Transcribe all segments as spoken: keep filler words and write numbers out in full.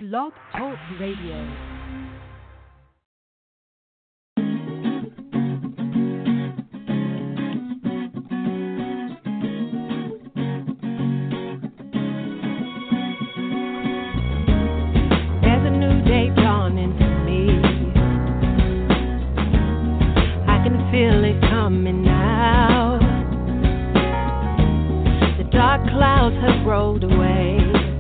Blog Talk Radio. Feel it coming out. The dark clouds have rolled away.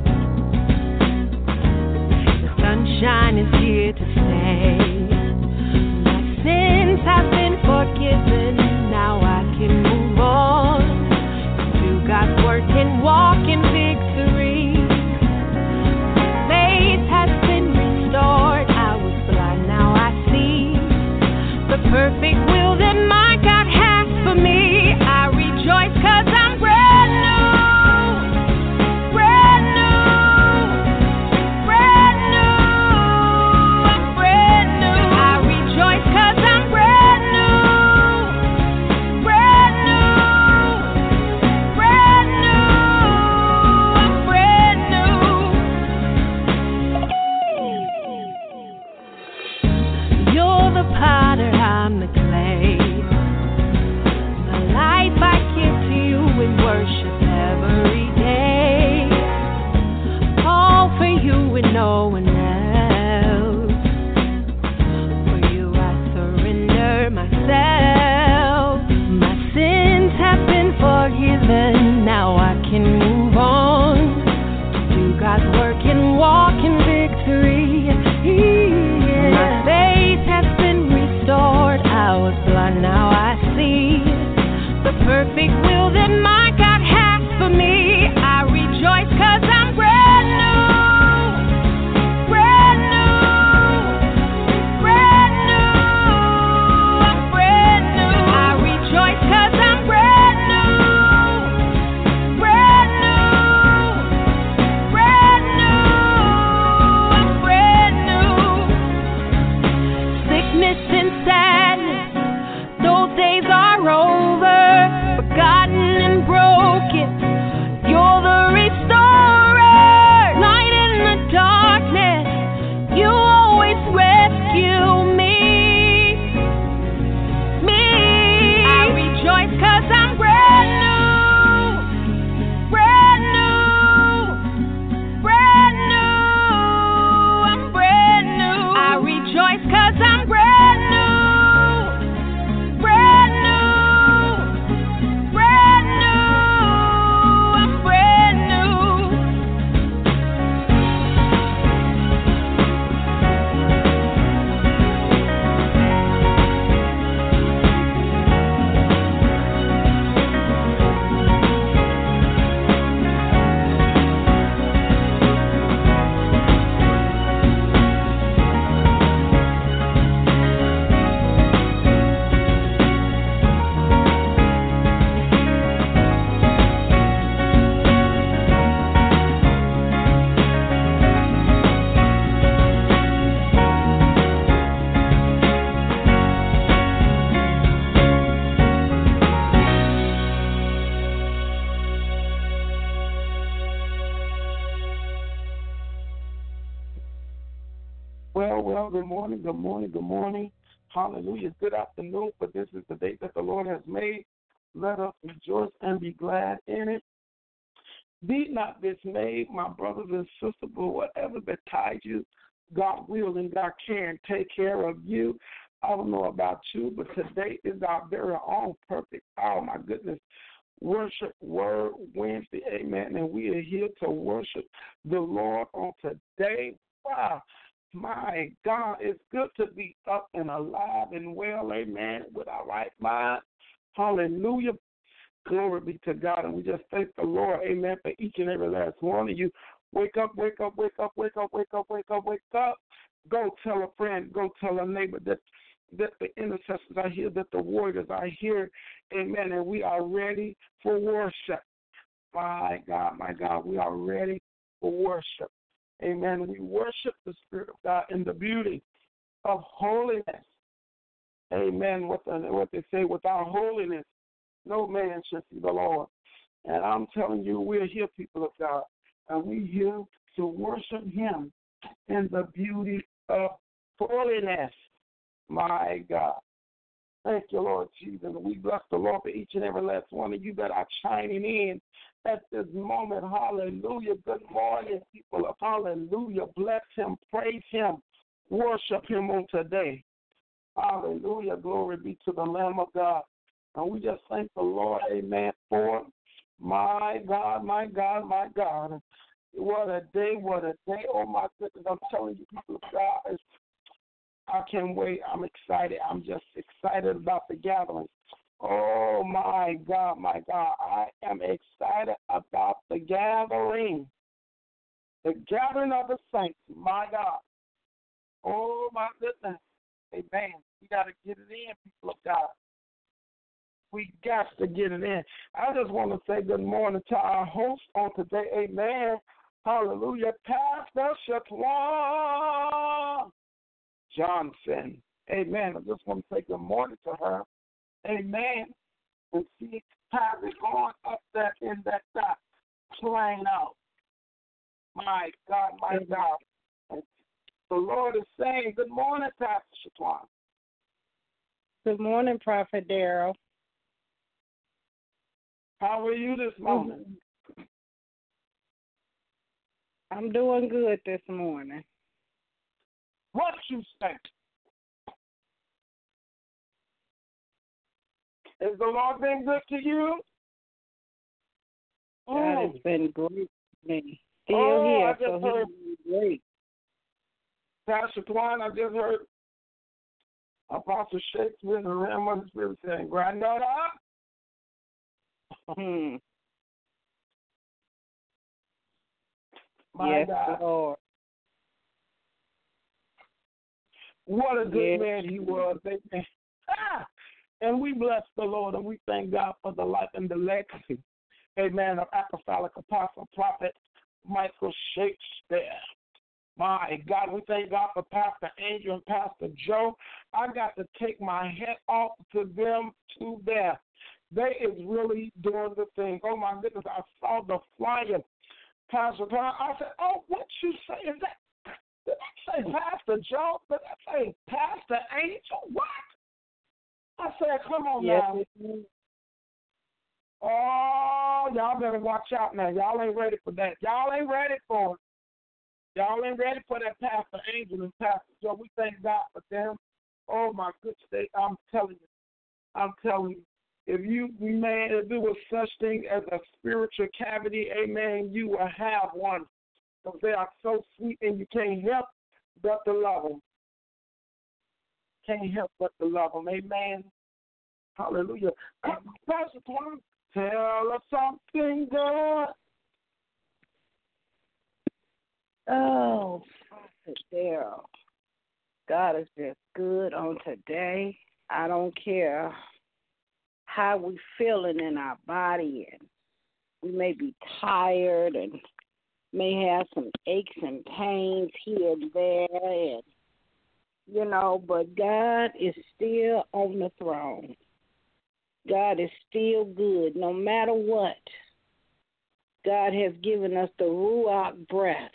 The sunshine is here to stay. My sins have been forgiven. Now I can move on. Do God's work and walk in victory. My faith has been restored. I was blind, now I see the perfect will that my God has for me. I rejoice 'cause I'm brand new, brand new, brand new, I'm brand new. I rejoice 'cause I'm brand new, brand new, brand new, I'm brand new. You're the potter, I'm the clay. My life I give to you in worship every day. All for you and no one else. For you I surrender myself. My sins have been forgiven. Now I can move on to do God's work and walk in victory. Yeah. My faith has been restored. I was blind, now I see the perfect will that my God has for me. I rejoice 'cause I'm brand new, brand new, brand new, I'm brand new. I rejoice 'cause I'm brand new, brand new, brand new, I'm brand new. Sickness and sadness, those days are over, forgotten and broken. You're the restorer, light in the darkness. You always rescue me, me. I rejoice 'cause I'm brand new, brand new, brand new, I'm brand new. I rejoice 'cause I'm brand new, brand new, brand new, I'm brand new. Well, well, good morning, good morning, good morning. Hallelujah. Good afternoon, for this is the day that the Lord has made. Let us rejoice and be glad in it. Be not dismayed, my brothers and sisters, but whatever betides you, God will and God can take care of you. I don't know about you, but today is our very own perfect, oh my goodness, worship word Wednesday, amen. And we are here to worship the Lord on today. Wow. My God, it's good to be up and alive and well, amen, with our right mind. Hallelujah. Glory be to God. And we just thank the Lord, amen, for each and every last one of you. Wake up, wake up, wake up, wake up, wake up, wake up, wake up. Go tell a friend, go tell a neighbor that, that the intercessors are here, that the warriors are here, amen, and we are ready for worship. My God, my God, we are ready for worship. Amen. We worship the Spirit of God in the beauty of holiness. Amen. What, the, what they say, without holiness, no man shall see the Lord. And I'm telling you, we're here, people of God, and we're here to worship Him in the beauty of holiness. My God. Thank you, Lord Jesus. We bless the Lord for each and every last one of you that are chiming in at this moment. Hallelujah. Good morning, people of hallelujah. Bless him, praise him, worship him on today. Hallelujah. Glory be to the Lamb of God. And we just thank the Lord, amen, for my God, my God, my God. What a day, what a day. Oh, my goodness. I'm telling you, people of God, I can't wait. I'm excited. I'm just excited about the gathering. Oh, my God, my God. I am excited about the gathering. The gathering of the saints. My God. Oh, my goodness. Amen. We got to get it in, people of God. We got to get it in. I just want to say good morning to our host on today. Amen. Hallelujah. Pastor Shatwan Johnson. Amen. I just want to say good morning to her. Amen. And see how it's going up there in that dot, playing out. My God, my God. And the Lord is saying, good morning, Pastor Shatwan. Good morning, Prophet Darrell. How are you this morning? I'm doing good this morning. What you say? Is the Lord been good to you? God has been great to me. Still oh, here, I just so heard, he's great. Pastor Twine, I just heard Apostle Shakespeare and the Ram of the Spirit saying, Granddaughter. Hmm. My yes, God. Lord. What a good yes. man he was. Amen. Ah! And we bless the Lord and we thank God for the life and the legacy, amen, of Apostolic Apostle Prophet Michael Shakespeare. My God, we thank God for Pastor Andrew and Pastor Joe. I got to take my hat off to them to there. They is really doing the thing. Oh, my goodness, I saw the flyer. Pastor John, I said, oh, what you say? Is that, did I say Pastor Joe? Did I say Pastor Angel? What? I said, come on yes, now. Oh, y'all better watch out now. Y'all ain't ready for that. Y'all ain't ready for it. Y'all ain't ready for that Pastor Angel and Pastor Joe. We thank God for them. Oh, my goodness. I'm telling you. I'm telling you. If you, man, if there was such thing as a spiritual cavity, amen, you will have one. Because they are so sweet and you can't help but to love them. Can't help but to love them. Amen. Hallelujah. Pastor Tom, tell us something good. Oh, Prophet Darrell. God is just good on today. I don't care how we feeling in our body, and we may be tired and may have some aches and pains here and there, and you know, but God is still on the throne. God is still good no matter what. God has given us the Ruach breath.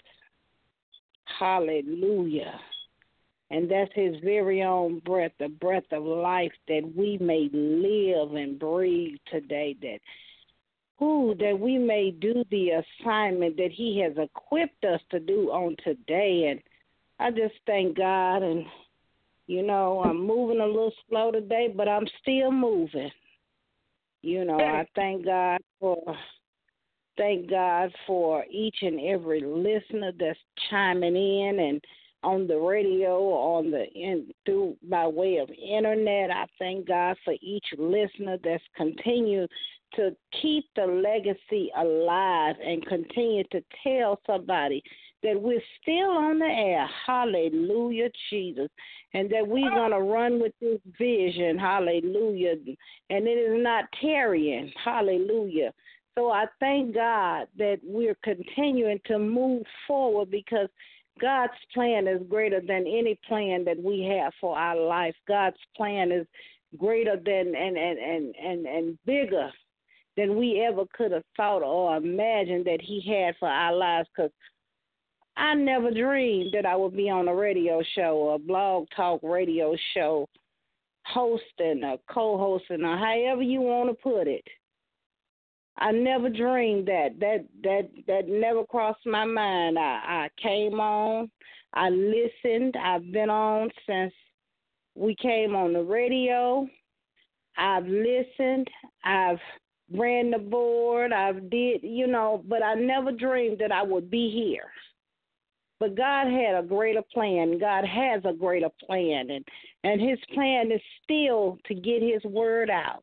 Hallelujah. And that's his very own breath, the breath of life that we may live and breathe today, that, ooh, that we may do the assignment that he has equipped us to do on today. And I just thank God. And, you know, I'm moving a little slow today, but I'm still moving. You know, I thank God for thank God for each and every listener that's chiming in and on the radio, on the in through by way of internet. I thank God for each listener that's continued to keep the legacy alive and continue to tell somebody that we're still on the air. Hallelujah, Jesus. And that we're going to run with this vision. Hallelujah. And it is not tarrying. Hallelujah. So I thank God that we're continuing to move forward because God's plan is greater than any plan that we have for our life. God's plan is greater than and and, and, and, and bigger than we ever could have thought or imagined that he had for our lives, because I never dreamed that I would be on a radio show or a blog talk radio show, hosting or co-hosting or however you want to put it. I never dreamed that. That that that never crossed my mind. I, I came on, I listened. I've been on since we came on the radio. I've listened. I've ran the board. I've did, you know, but I never dreamed that I would be here. But God had a greater plan. God has a greater plan, and and His plan is still to get His word out.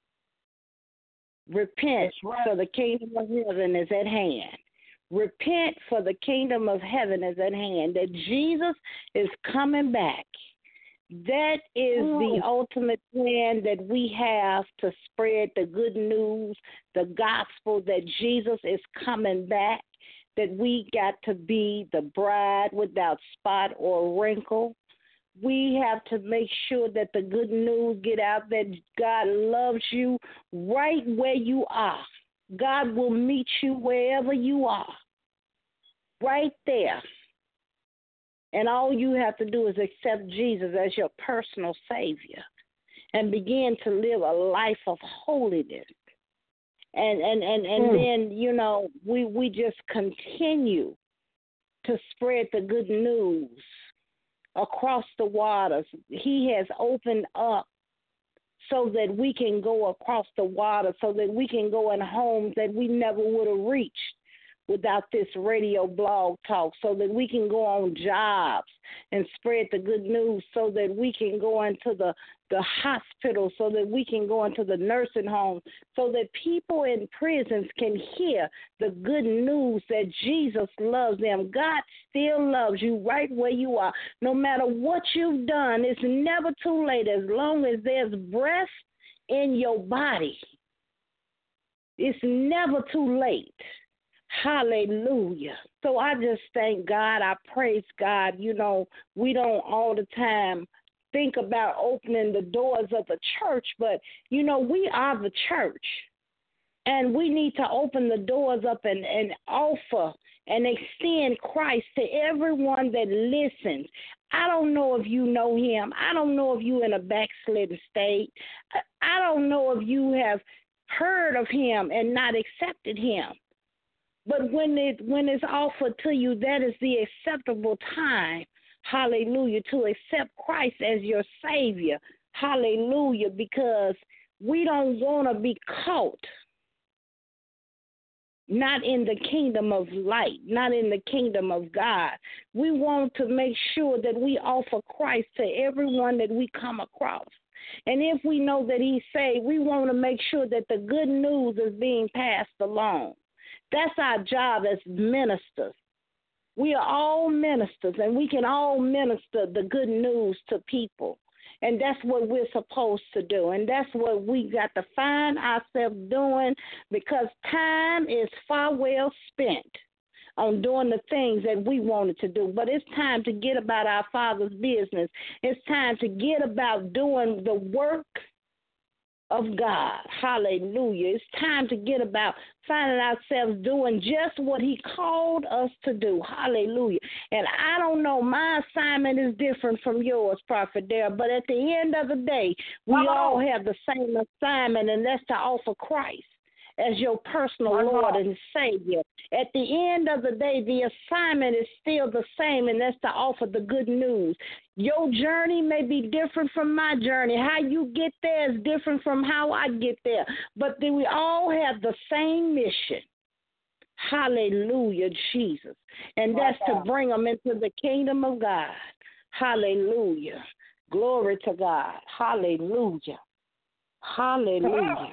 Repent, right. for the kingdom of heaven is at hand. Repent, for the kingdom of heaven is at hand. That Jesus is coming back. That is Ooh. the ultimate plan that we have to spread the good news, the gospel that Jesus is coming back, that we got to be the bride without spot or wrinkle. We have to make sure that the good news get out, that God loves you right where you are. God will meet you wherever you are, right there. And all you have to do is accept Jesus as your personal Savior and begin to live a life of holiness. And and, and, and mm. then, you know, we, we just continue to spread the good news across the waters. He has opened up so that we can go across the water, so that we can go in homes that we never would have reached without this radio blog talk, so that we can go on jobs and spread the good news, so that we can go into the, the hospital, so that we can go into the nursing home, so that people in prisons can hear the good news that Jesus loves them. God still loves you right where you are. No matter what you've done, it's never too late as long as there's breath in your body. It's never too late. Hallelujah. So I just thank God. I praise God. You know, we don't all the time think about opening the doors of the church, but, you know, we are the church. And we need to open the doors up and, and offer and extend Christ to everyone that listens. I don't know if you know Him. I don't know if you're in a backslidden state. I don't know if you have heard of Him and not accepted Him. But when it when it's offered to you, that is the acceptable time, hallelujah, to accept Christ as your Savior, hallelujah, because we don't want to be caught not in the kingdom of light, not in the kingdom of God. We want to make sure that we offer Christ to everyone that we come across. And if we know that He's saved, we want to make sure that the good news is being passed along. That's our job as ministers. We are all ministers, and we can all minister the good news to people. And that's what we're supposed to do. And that's what we got to find ourselves doing, because time is far well spent on doing the things that we wanted to do. But it's time to get about our Father's business. It's time to get about doing the work of God. Hallelujah. It's time to get about finding ourselves doing just what He called us to do. Hallelujah. And I don't know, my assignment is different from yours, Prophet Dare, but at the end of the day, we uh-huh. all have the same assignment, and that's to offer Christ as your personal uh-huh. Lord and Savior. At the end of the day, the assignment is still the same, and that's to offer the good news. Your journey may be different from my journey. How you get there is different from how I get there. But then we all have the same mission. Hallelujah, Jesus. And that's to bring them into the kingdom of God. Hallelujah. Glory to God. Hallelujah. Hallelujah.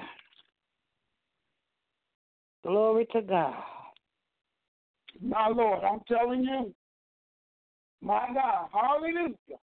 Glory to God. My Lord, I'm telling you. My God. Hallelujah.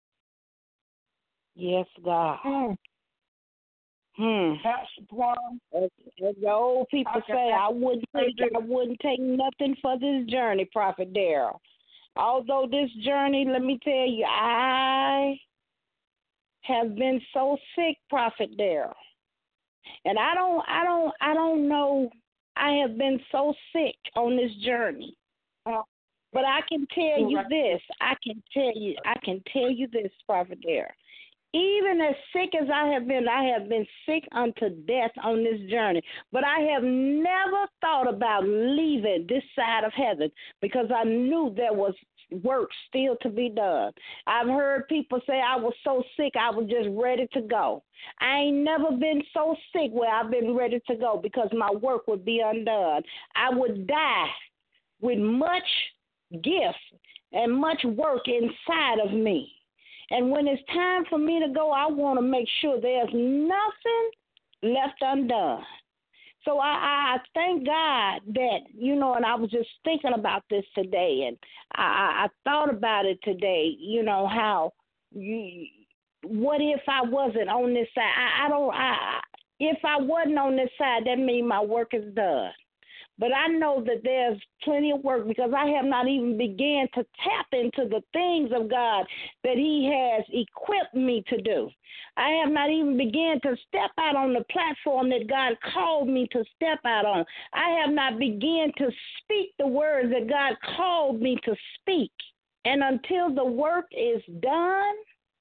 Yes, God. Mm. Hmm. Pastor Plum. As, as the old people I say, I wouldn't take I wouldn't take nothing for this journey, Prophet Darrell. Although this journey, let me tell you, I have been so sick, Prophet Darrell. And I don't I don't I don't know I have been so sick on this journey. But I can tell you Right. this. I can tell you. I can tell you this, Prophet Dare. Even as sick as I have been, I have been sick unto death on this journey. But I have never thought about leaving this side of heaven because I knew there was work still to be done. I've heard people say I was so sick I was just ready to go. I ain't never been so sick where I've been ready to go because my work would be undone. I would die with much gift and much work inside of me. And when it's time for me to go, I want to make sure there's nothing left undone. So I, I, I thank God that, you know, and I was just thinking about this today, and I, I thought about it today, you know, how you, what if I wasn't on this side? I, I don't, I, if I wasn't on this side, that means my work is done. But I know that there's plenty of work because I have not even began to tap into the things of God that he has equipped me to do. I have not even began to step out on the platform that God called me to step out on. I have not began to speak the words that God called me to speak. And until the work is done,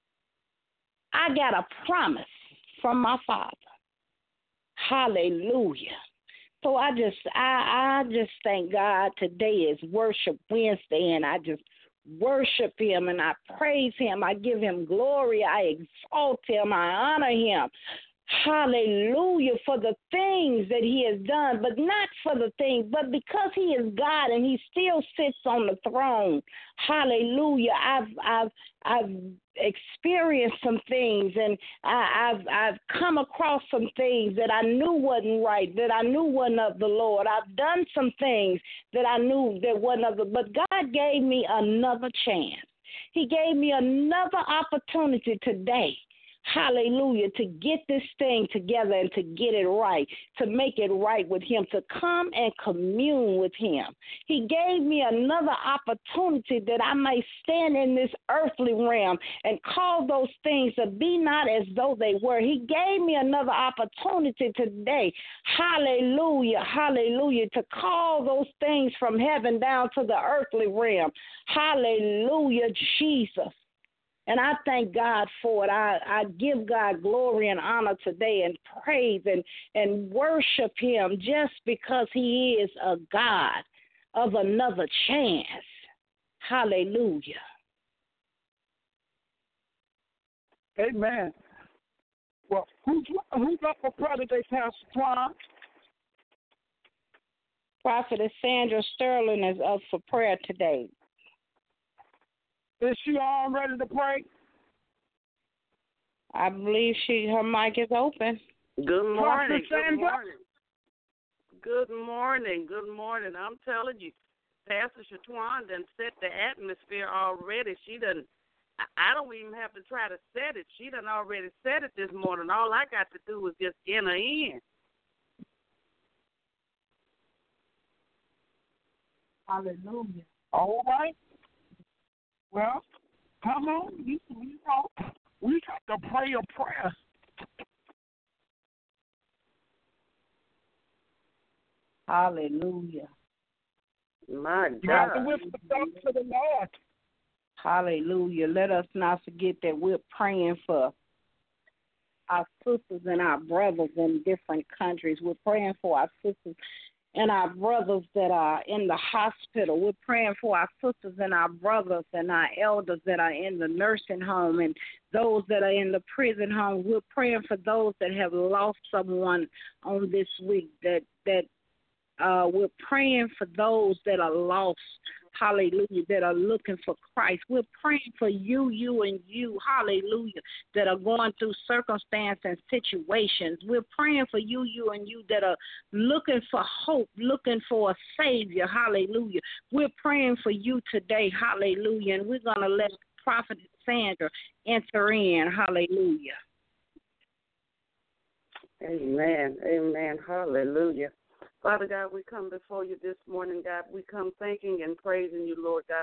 I got a promise from my Father. Hallelujah. So I just I, I just thank God today is Worship Wednesday, and I just worship him and I praise him. I give him glory. I exalt him. I honor him. Hallelujah for the things that he has done, but not for the things, but because he is God and he still sits on the throne. Hallelujah. I've I've I've experienced some things, and I, I've I've come across some things that I knew wasn't right, that I knew wasn't of the Lord. I've done some things that I knew that wasn't of the, but God gave me another chance. He gave me another opportunity today. Hallelujah, to get this thing together and to get it right, to make it right with him, to come and commune with him. He gave me another opportunity that I may stand in this earthly realm and call those things to be not as though they were. He gave me another opportunity today, hallelujah, hallelujah, to call those things from heaven down to the earthly realm. Hallelujah, Jesus. And I thank God for it. I, I give God glory and honor today and praise and, and worship him just because he is a God of another chance. Hallelujah. Amen. Well, who's, who's up for prayer today, Pastor Twan? Prophetess Sandra Sterling is up for prayer today. Is she all ready to pray? I believe she her mic is open. Good morning. Good Sandra? morning. Good morning. Good morning. I'm telling you, Pastor Shatwan done set the atmosphere already. She done. I don't even have to try to set it. She done already set it this morning. All I got to do was just enter in. Hallelujah. All right. Well, come on. You, you know, we got to pray a prayer. Hallelujah. My You got to God. lift the up to the Lord. Hallelujah. Let us not forget that we're praying for our sisters and our brothers in different countries. We're praying for our sisters and our brothers that are in the hospital. We're praying for our sisters and our brothers and our elders that are in the nursing home and those that are in the prison home. We're praying for those that have lost someone on this week, that, that uh, we're praying for those that are lost, hallelujah, that are looking for Christ. We're praying for you, you, and you, hallelujah, that are going through circumstance and situations. We're praying for you, you, and you that are looking for hope, looking for a Savior, hallelujah. We're praying for you today, hallelujah, and we're going to let Prophet Sandra enter in, hallelujah. Amen. Amen. Hallelujah. Father God, we come before you this morning, God. We come thanking and praising you, Lord God.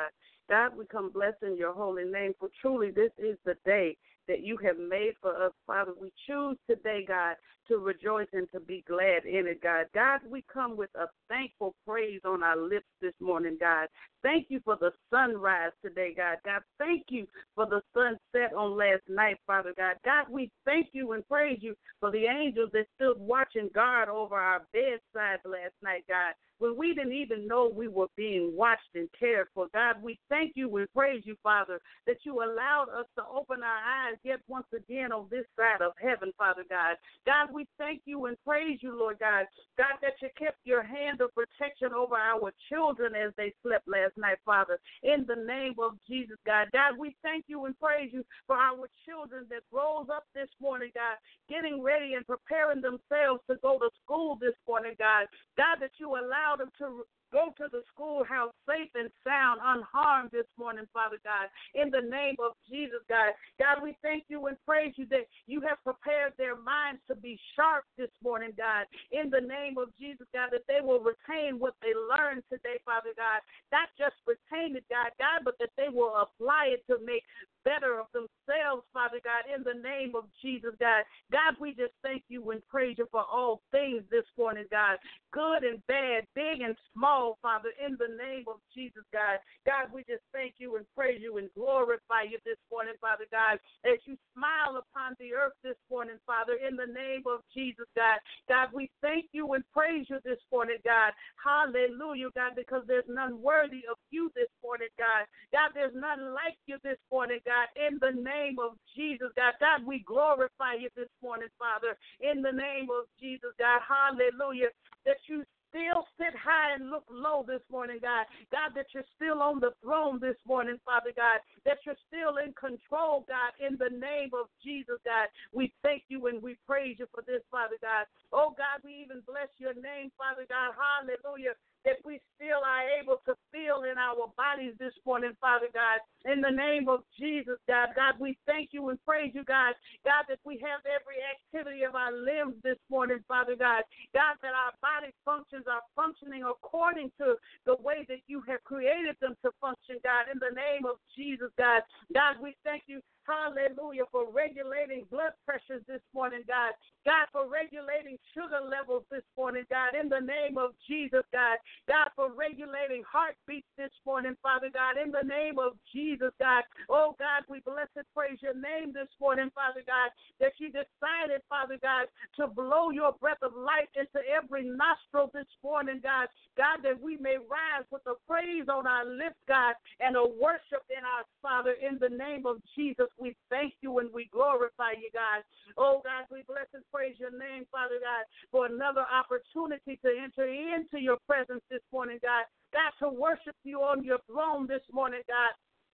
God, we come blessing your holy name, for truly this is the day that you have made for us, Father. We choose today, God, to rejoice and to be glad in it, God. God, we come with a thankful praise on our lips this morning, God. Thank you for the sunrise today, God. God, thank you for the sunset on last night, Father God. God, we thank you and praise you for the angels that stood watching guard over our bedside last night, God, when we didn't even know we were being watched and cared for. God, we thank you and praise you, Father, that you allowed us to open our eyes yet once again on this side of heaven, Father God. God, we thank you and praise you, Lord God. God, that you kept your hand of protection over our children as they slept last night, Father, in the name of Jesus, God. God, we thank you and praise you for our children that rose up this morning, God, getting ready and preparing themselves to go to school this morning, God. God, that you allowed them to go to the schoolhouse safe and sound, unharmed this morning, Father God, in the name of Jesus, God. God, we thank you and praise you that you have prepared their minds to be sharp this morning, God, in the name of Jesus, God, that they will retain what they learned today, Father God, not just retain it, God, God, but that they will apply it to make better of themselves, Father God, in the name of Jesus, God. God, we just thank you and praise you for all things this morning, God, good and bad, big and small, Father, in the name of Jesus, God. God, we just thank you and praise you and glorify you this morning, Father God, as you smile upon the earth this morning, Father, in the name of Jesus, God. God, we thank you and praise you this morning, God. Hallelujah, God, because there's none worthy of you this morning, God. God, there's none like you this morning, God, in the name of Jesus, God. God, we glorify you this morning, Father, in the name of Jesus, God. Hallelujah, that you still sit high and look low this morning, God. God, that you're still on the throne this morning, Father God, that you're still in control, God, in the name of Jesus, God. We thank you and we praise you for this, Father God. Oh, God, we even bless your name, Father God. Hallelujah, that we still are able to feel in our bodies this morning, Father God, in the name of Jesus, God. God, we thank you and praise you, God. God, that we have every activity of our limbs this morning, Father God. God, that our body functions are functioning according to the way that you have created them to function, God, in the name of Jesus, God. God, we thank you, hallelujah, for regulating blood pressures this morning, God. God, for regulating sugar levels this morning, God, in the name of Jesus, God. God, for regulating heartbeats this morning, Father God, in the name of Jesus, God. Oh, God, we bless and praise your name this morning, Father God, that you decided, Father God, to blow your breath of life into every nostril this morning, God. God, that we may rise with a praise on our lips, God, and a worship in our Father, in the name of Jesus. We thank you and we glorify you, God. Oh, God, we bless and praise your name, Father God, for another opportunity to enter into your presence this morning, God. God, to worship you on your throne this morning, God.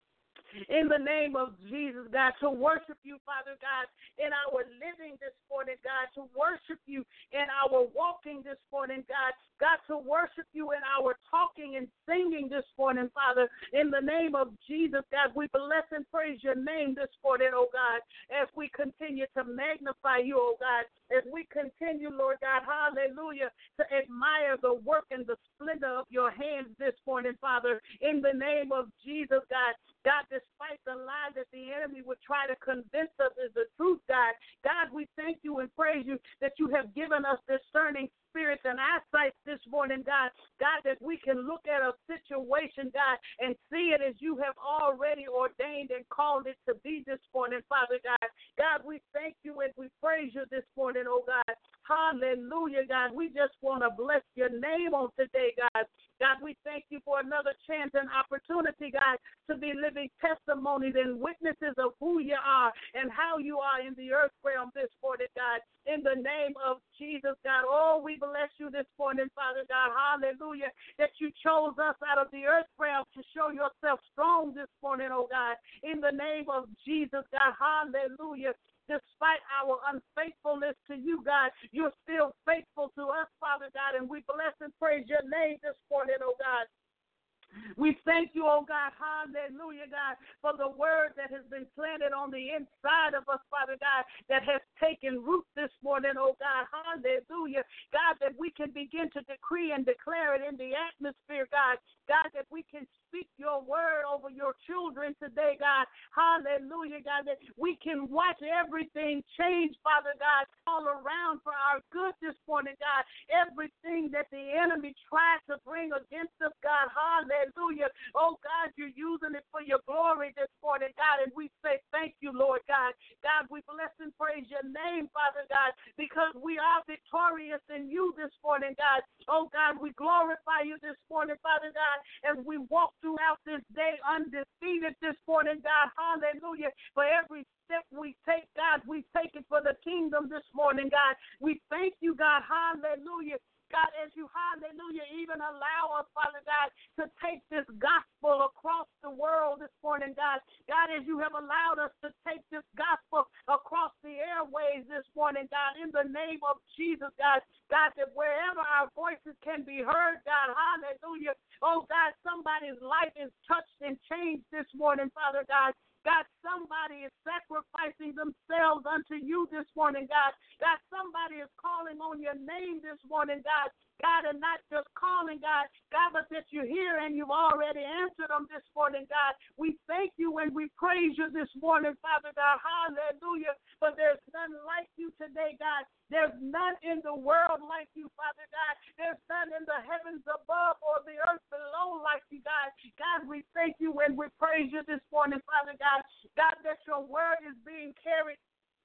In the name of Jesus, God, to worship you, Father God, in our living this morning, God, to worship you in our walking this morning, God, God, to worship you in our talking and singing this morning, Father, in the name of Jesus, God, we bless and praise your name this morning, oh God, as we continue to magnify you, oh God, as we continue, Lord God, hallelujah, to admire the work and the splendor of your hands this morning, Father, in the name of Jesus, God. God, despite the lie that the enemy would try to convince us is the truth, God, God, we thank you and praise you that you have given us discerning spirits and eyesight this morning, God. God, that we can look at a situation, God, and see it as you have already ordained and called it to be this morning, Father God. God, we thank you and we praise you this morning, oh God. Hallelujah, God. We just want to bless your name on today, God. God, we thank you for another chance and opportunity, God, to be living testimonies and witnesses of who you are and how you are in the earth realm this morning, God. In the name of Jesus, God. Oh, we bless you this morning, Father God. Hallelujah, that you chose us out of the earth realm to show yourself strong this morning, oh God. In the name of Jesus, God. Hallelujah. Despite our unfaithfulness to you, God, you're still faithful to us, Father God, and we bless and praise your name this morning, oh God. We thank you, oh God, hallelujah, God, for the word that has been planted on the inside of us, Father God, that has taken root this morning, oh God, hallelujah, God, that we can begin to decree and declare it in the atmosphere, God, God, that we can speak your word over your children today, God. Hallelujah, God, that we can watch everything change, Father God, all around for our good this morning, God. Everything that the enemy tried to bring against us, God, hallelujah. Oh, God, you're using it for your glory this morning, God, and we say thank you, Lord God. God, we bless and praise your name, Father God, because we are victorious in you this morning, God. Oh, God, we glorify you this morning, Father God, as we walk throughout this day undefeated this morning, God. Hallelujah. For every step we take, God, we take it for the kingdom this morning, God. We thank you, God. Hallelujah. God, as you, hallelujah, even allow us, Father God, to take this gospel across the world this morning, God. God, as you have allowed us to take this gospel across the airways this morning, God, in the name of Jesus, God. God, that wherever our voices can be heard, God, hallelujah. Oh, God, somebody's life is touched and changed this morning, Father God. God, somebody is sacrificing themselves unto you this morning, God. God, somebody is calling on your name this morning, God. God, and not just calling, God, God, but that you're here and you've already answered them this morning, God. We thank you and we praise you this morning, Father God. Hallelujah. But there's none like you today, God. There's none in the world like you, Father God. There's none in the heavens above or the earth below like you, God. God, we thank you and we praise you this morning, Father God. God, that your word is being carried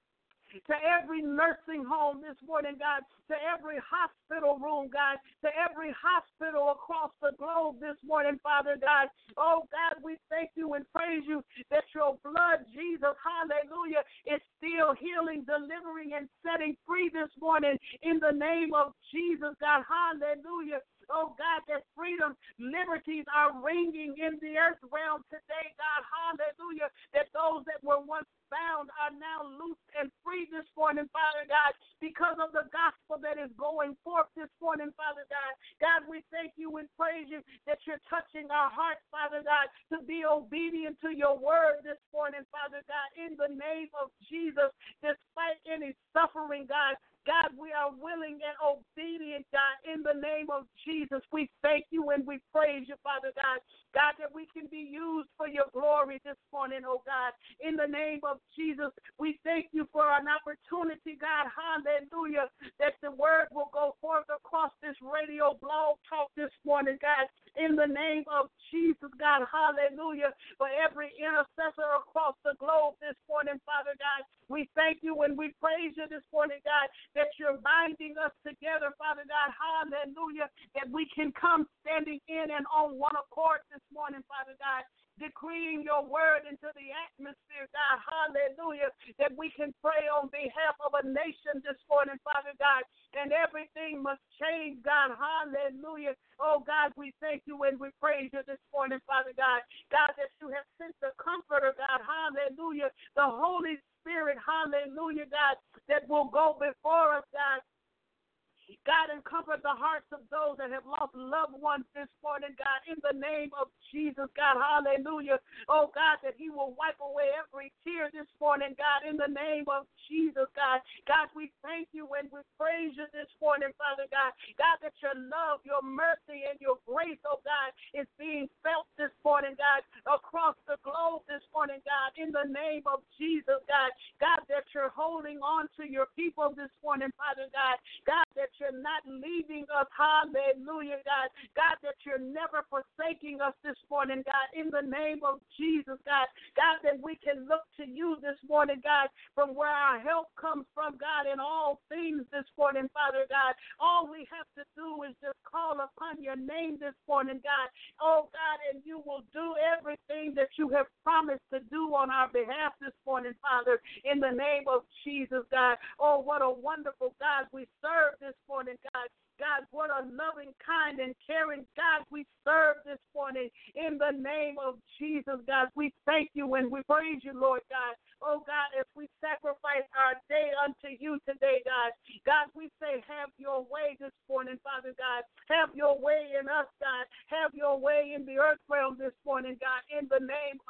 to every nursing home this morning, God, to every hospital room, God, to every hospital across the globe this morning, Father God. Oh, God, we thank you and praise you that your blood, Jesus, hallelujah, is still healing, delivering, and setting free this morning in the name of Jesus, God, hallelujah. Oh, God, that freedom, liberties are ringing in the earth realm today, God, hallelujah, that those that were once bound are now loose and free this morning, Father God, because of the gospel that is going forth this morning, Father God. God, we thank you and praise you that you're touching our hearts, Father God, to be obedient to your word this morning, Father God, in the name of Jesus, despite any suffering, God. God, we are willing and obedient, God, in the name of Jesus. We thank you and we praise you, Father God. God, that we can be used for your glory this morning, oh God. In the name of Jesus, we thank you for an opportunity, God, hallelujah, that the word will go forth across this radio blog talk this morning, God. In the name of Jesus, God, hallelujah, for every intercessor across the globe this morning, Father God. We thank you and we praise you this morning, God, that you're binding us together, Father God, hallelujah, that we can come standing in and on one accord this morning, Father God, decreeing your word into the atmosphere, God, hallelujah, that we can pray on behalf of a nation this morning, Father God, and everything must change, God, hallelujah. Oh, God, we thank you and we praise you this morning, Father God. God, that you have sent the Comforter, God, hallelujah, the Holy Spirit, hallelujah, God, that will go before us, God. God, and comfort the hearts of those that have lost loved ones this morning, God, in the name of Jesus, God, hallelujah. Oh, God, that he will wipe away every tear this morning, God, in the name of Jesus, God. God, we thank you and we praise you this morning, Father God. God, that your love, your mercy, and your grace, oh, God, is being felt this morning, God, across the globe this morning, God, in the name of Jesus, God. God, that you're holding on to your people this morning, Father God. God, that you're not leaving us, hallelujah, God. God, that you're never forsaking us this morning, God, in the name of Jesus, God. God, that we can look to you this morning, God, from where our help comes from, God, in all things this morning, Father God. All we have to do is just call upon your name this morning, God. Oh, God, and you will do everything that you have promised to do on our behalf this morning, Father, in the name of Jesus, God. Oh, what a wonderful God we serve this morning, God. God, what a loving, kind, and caring God we serve this morning. In the name of Jesus, God, we thank you and we praise you, Lord God. Oh, God, as we sacrifice our day unto you today, God, God, we say have your way this morning, Father God. Have your way in us, God. Have your way in the earth realm this morning, God, in the name of Jesus.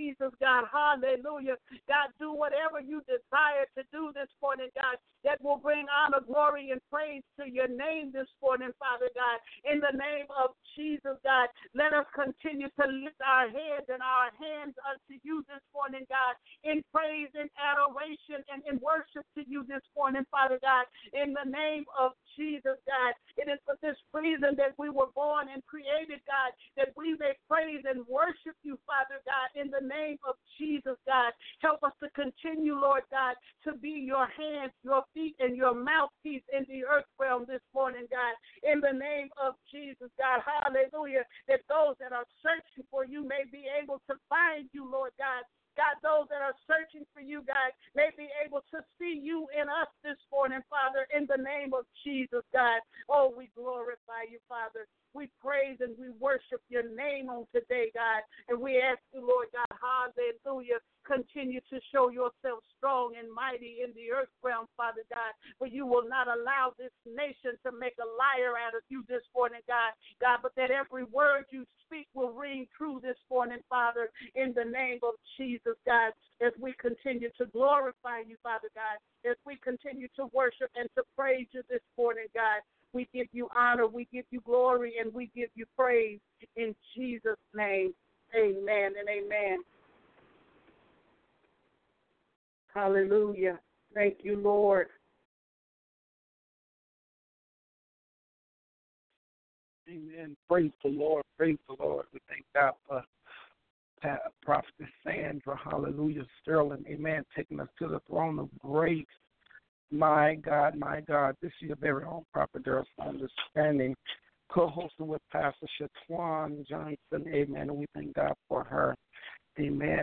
Jesus, God. Hallelujah. God, do whatever you desire to do this morning, God, that will bring honor, glory, and praise to your name this morning, Father God. In the name of Jesus, God, let us continue to lift our heads and our hands unto you this morning, God, in praise and adoration and in worship to you this morning, Father God. In the name of Jesus, God, it is for this reason that we were born and created, God, that we may praise and worship you, Father God, in the name of Jesus, God. Help us to continue, Lord God, to be your hands, your feet, and your mouthpiece in the earth realm this morning, God, in the name of Jesus, God. Hallelujah. That those that are searching for you may be able to find you, Lord God. God, those that are searching for you, God, may be able to see you in us this morning, Father, in the name of Jesus, God. Oh, we glorify you, Father. We praise and we worship your name on today, God. And we ask you, Lord God, hallelujah, continue to show yourself strong and mighty in the earth realm, Father God, for you will not allow this nation to make a liar out of you this morning, God, God, but that every word you speak will ring true this morning, Father, in the name of Jesus, God, as we continue to glorify you, Father God, as we continue to worship and to praise you this morning, God. We give you honor, we give you glory, and we give you praise in Jesus' name. Amen and amen. Hallelujah. Thank you, Lord. Amen. Praise the Lord. Praise the Lord. We thank God for Prophetess Sandra. Hallelujah. Sterling. Amen. Taking us to the throne of grace. My God, my God. This is your very own Prophet Darrell Understanding, co-hosted with Pastor Shatwan Johnson. Amen. And we thank God for her. Amen.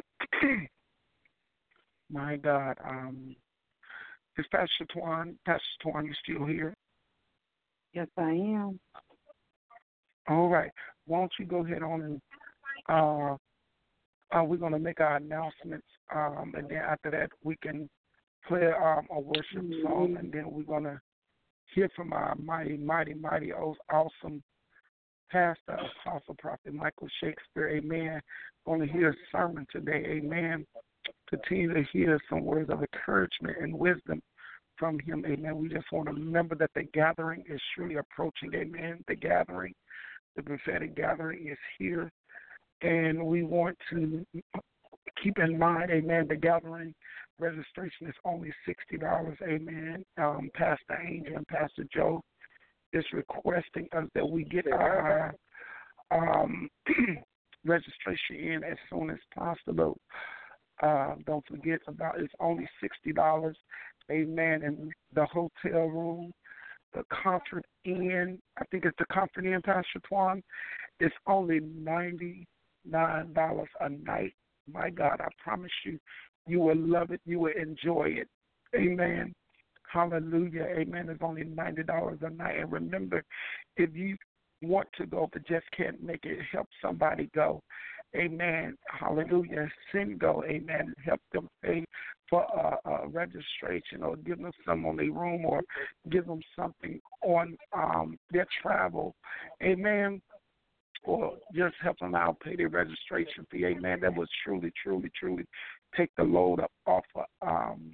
My God. Um, is Pastor Shatwan, Pastor Shatwan, you still here? Yes, I am. All right. Why don't you go ahead on and uh, uh, we're going to make our announcements, um, and then after that we can play um, a worship mm-hmm. song, and then we're going to hear from our mighty, mighty, mighty, awesome pastor, apostle, prophet Michael Shakespeare. Amen. Going to hear a sermon today. Amen. Continue to hear some words of encouragement and wisdom from him. Amen. We just want to remember that the gathering is surely approaching. Amen. The gathering, the prophetic gathering is here. And we want to keep in mind, amen, the gathering registration is only sixty dollars. Amen. Um, Pastor Angel and Pastor Joe is requesting us that we get our um, registration in as soon as possible. Uh, don't forget about it's only sixty dollars. Amen. And the hotel room, the Comfort Inn, I think it's the Comfort Inn, Pastor Twan, it's only ninety-nine dollars a night. My God, I promise you, you will love it. You will enjoy it. Amen. Hallelujah. Amen. It's only ninety dollars a night. And remember, if you want to go but just can't make it, help somebody go. Amen. Hallelujah. Send go. Amen. Help them pay for a, a registration, or give them some on their room, or give them something on um, their travel. Amen. Or just help them out, pay their registration fee. Amen. That would truly, truly, truly take the load up off of um,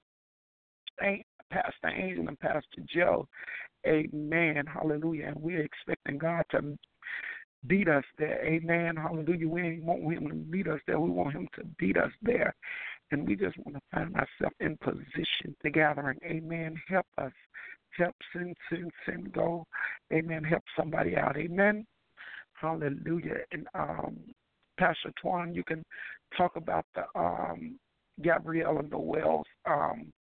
Pastor Angel and Pastor Joe. Amen. Hallelujah. And we're expecting God to beat us there. Amen. Hallelujah. We ain't want him to beat us there. We want him to beat us there. And we just want to find ourselves in position to gathering. Amen. Help us. Help send, send, send, go. Amen. Help somebody out. Amen. Hallelujah. And um, Pastor Twan, you can talk about the um, Gabriella Noel's um,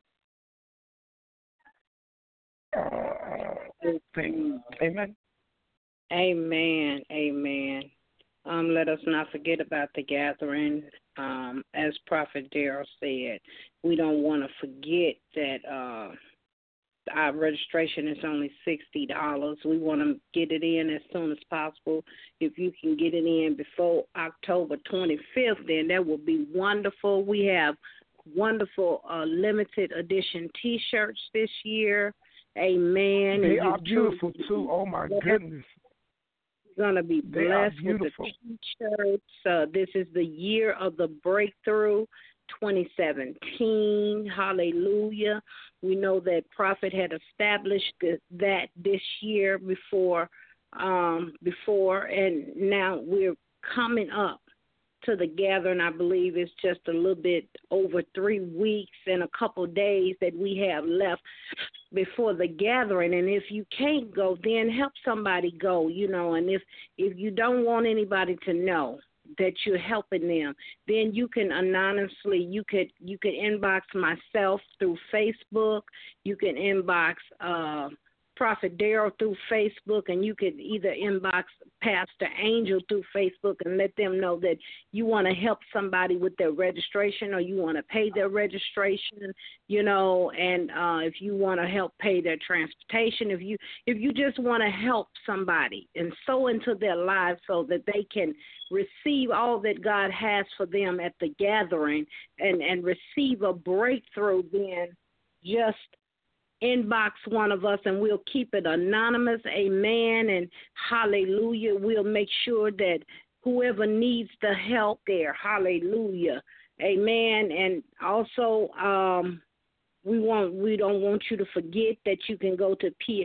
uh, thing. Amen. Amen. Amen. Um, let us not forget about the gathering. Um, as Prophet Darrell said, we don't want to forget that uh, our registration is only sixty dollars. We want to get it in as soon as possible. If you can get it in before October twenty-fifth, then that would be wonderful. We have wonderful uh, limited edition T-shirts this year. Amen. They and are beautiful, too. Oh, my goodness. going to be They are blessed with the beautiful. T-shirts. Uh, this is the year of the breakthrough, twenty seventeen. Hallelujah. We know that Prophet had established th- that this year before, um, before, and now we're coming up to the gathering. I believe it's just a little bit over three weeks and a couple days that we have left before the gathering. And if you can't go, then help somebody go, you know. And if, if you don't want anybody to know that you're helping them, then you can anonymously, you could you could inbox myself through Facebook. You can inbox uh, Prophet Darrell through Facebook, and you could either inbox Pastor Angel through Facebook and let them know that you want to help somebody with their registration, or you want to pay their registration, you know, and uh, if you want to help pay their transportation, if you if you just want to help somebody and sow into their lives so that they can receive all that God has for them at the gathering and, and receive a breakthrough, then just inbox one of us and we'll keep it anonymous. Amen. And hallelujah. We'll make sure that whoever needs the help there, hallelujah. Amen. And also, um, we want we don't want you to forget that you can go to P,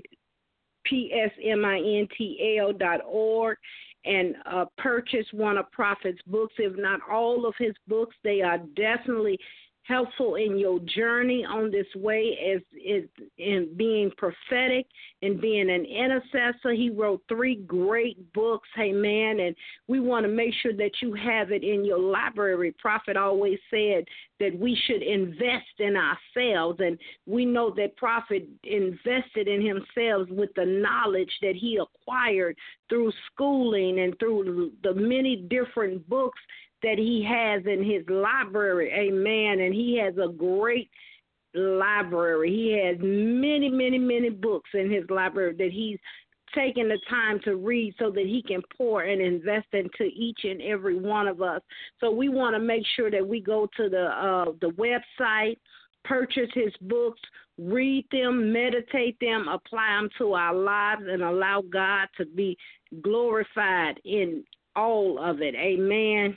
psmintl dot org and uh, purchase one of Prophet's books. If not all of his books, they are definitely helpful in your journey on this way as is in being prophetic and being an intercessor. He wrote three great books, amen, and we want to make sure that you have it in your library. Prophet always said that we should invest in ourselves, and we know that Prophet invested in himself with the knowledge that he acquired through schooling and through the many different books that he has in his library, amen, and he has a great library. He has many, many, many books in his library that he's taken the time to read so that he can pour and invest into each and every one of us. So we want to make sure that we go to the uh, the website, purchase his books, read them, meditate them, apply them to our lives, and allow God to be glorified in all of it, amen.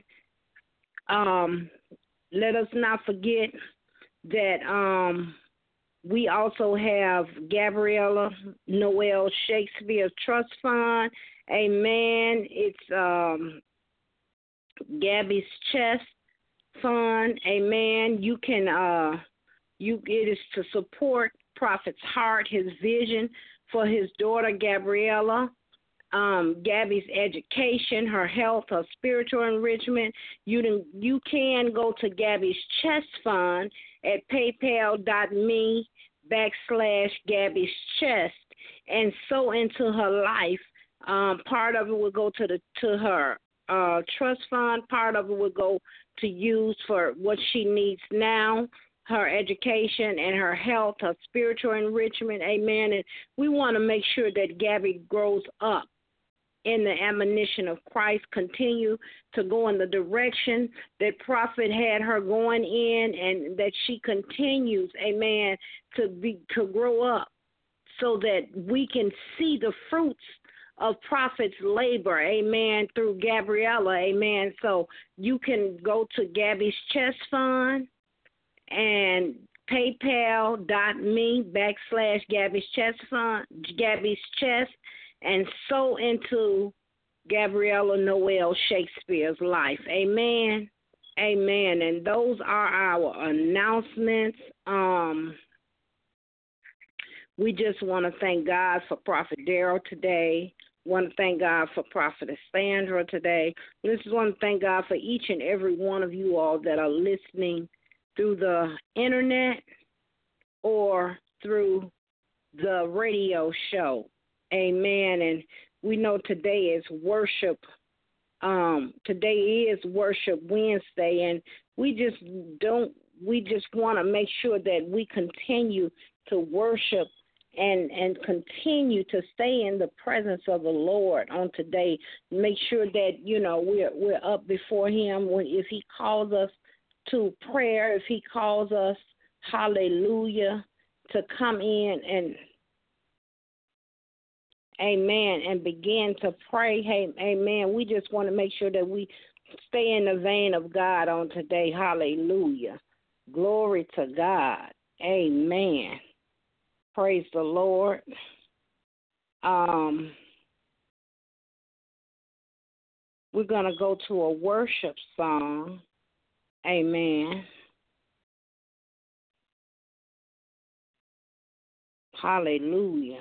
Um, let us not forget that um, we also have Gabriella Noel Shakespeare Trust Fund. Amen. It's um, Gabby's Chest Fund. Amen. You can uh, you it is to support Prophet's heart, his vision for his daughter Gabriella. Um, Gabby's education, her health, her spiritual enrichment. You can, you can go to Gabby's Chest Fund at paypal.me backslash Gabby's Chest and sow into her life. Um, part of it will go to the to her uh, trust fund. Part of it will go to use for what she needs now, her education and her health, her spiritual enrichment. Amen. And we want to make sure that Gabby grows up in the admonition of Christ, continue to go in the direction that Prophet had her going in, and that she continues, amen, to be to grow up so that we can see the fruits of Prophet's labor, amen, through Gabriella, amen. So you can go to Gabby's Chest Fund and paypal.me backslash Gabby's Chest Fund, Gabby's Chest, and sow into Gabriella Noel Shakespeare's life. Amen. Amen. And those are our announcements. Um, we just want to thank God for Prophet Darrell today. Want to thank God for Prophetess Sandra today. We just want to thank God for each and every one of you all that are listening through the internet or through the radio show. Amen. And we know today is worship. Um, today is Worship Wednesday, and we just don't. We just want to make sure that we continue to worship and and continue to stay in the presence of the Lord on today. Make sure that you know we're we're up before Him when if He calls us to prayer, if He calls us, hallelujah, to come in and amen, and begin to pray. Hey, amen. We just want to make sure that we stay in the vein of God on today. Hallelujah. Glory to God. Amen. Praise the Lord. Um, we're going to go to a worship song. Amen. Hallelujah.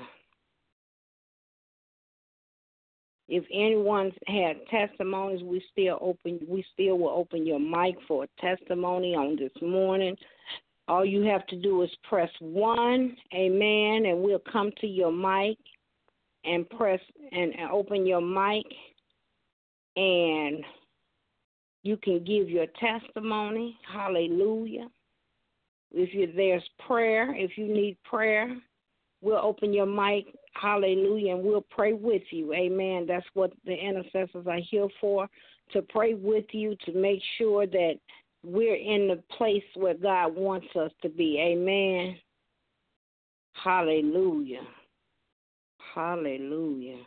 If anyone had testimonies, we still open. We still will open your mic for a testimony on this morning. All you have to do is press one, amen, and we'll come to your mic and press and open your mic, and you can give your testimony. Hallelujah. If you, there's prayer, if you need prayer, we'll open your mic, hallelujah, and we'll pray with you, amen. That's what the intercessors are here for, to pray with you, to make sure that we're in the place where God wants us to be, amen. Hallelujah. Hallelujah.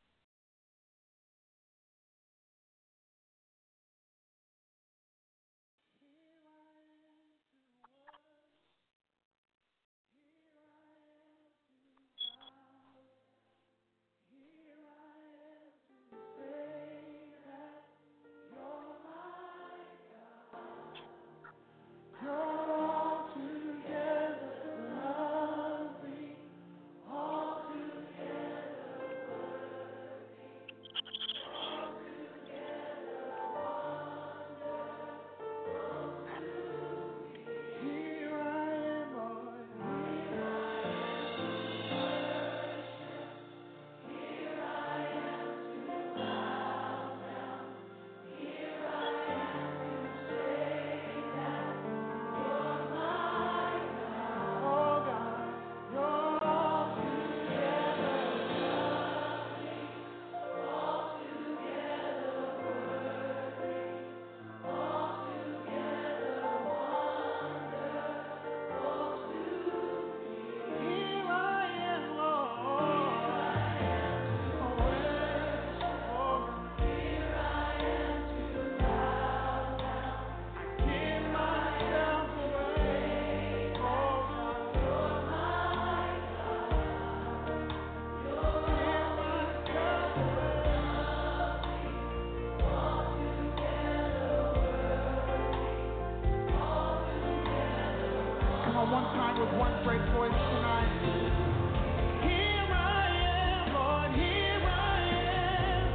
One time with one great voice tonight. Here I am, Lord, here I am.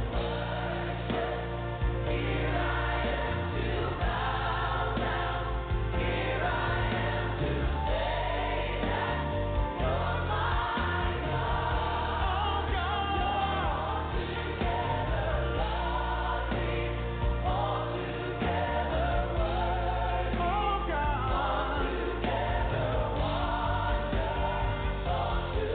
Here I am to bow down. Here I am to say that you're my God. Oh God, altogether lovely, altogether worthy. Oh God, altogether wonderful.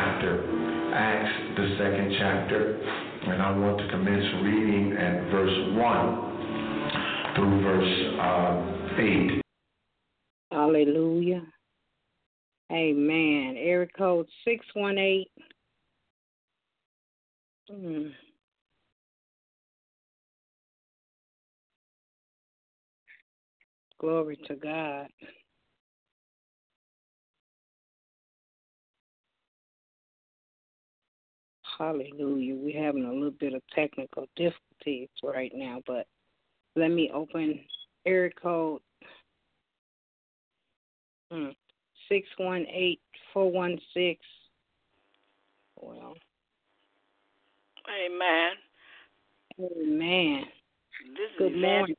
chapter, Acts, the second chapter, and I want to commence reading at verse one through verse uh, eight. Hallelujah. Amen. Area code six one eight. Hmm. Glory to God. Hallelujah. We're having a little bit of technical difficulties right now, but let me open area code hmm, six one eight, four one six. Well. Amen. Amen. This Good is morning.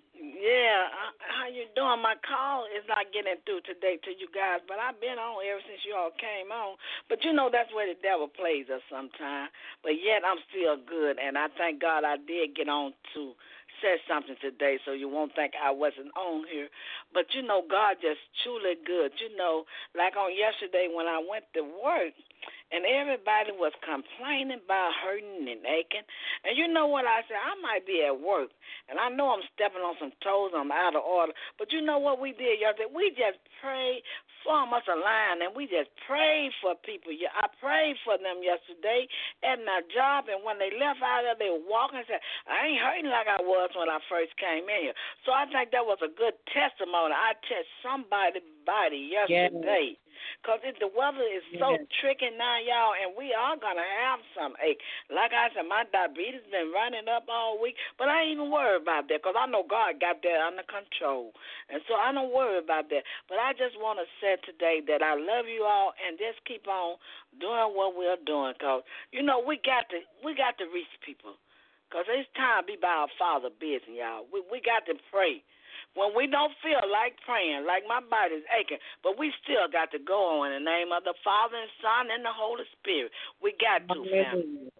Yeah, uh, how you doing? My call is not getting through today to you guys, but I've been on ever since you all came on. But you know that's where the devil plays us sometimes. But yet I'm still good, and I thank God I did get on to say something today, so you won't think I wasn't on here. But you know, God just truly good. You know, like on yesterday when I went to work, and everybody was complaining about hurting and aching. And you know what I said? I might be at work, and I know I'm stepping on some toes, I'm out of order. But you know what we did yesterday? We just prayed, form us a line, and we just prayed for people. I prayed for them yesterday at my job, and when they left out of there, they were walking and said, I ain't hurting like I was when I first came in here. So I think that was a good testimony. I touched somebody's body yesterday. Because the weather is so yes. tricky now, y'all, and we are going to have some ache. Like I said, my diabetes been running up all week, but I ain't even worried about that because I know God got that under control. And so I don't worry about that. But I just want to say today that I love you all and just keep on doing what we're doing because, you know, we got to we got to reach people because it's time to be by our Father's business, y'all. We, we got to pray. When we don't feel like praying, like my body's aching, but we still got to go on in the name of the Father and Son and the Holy Spirit. We got to, family.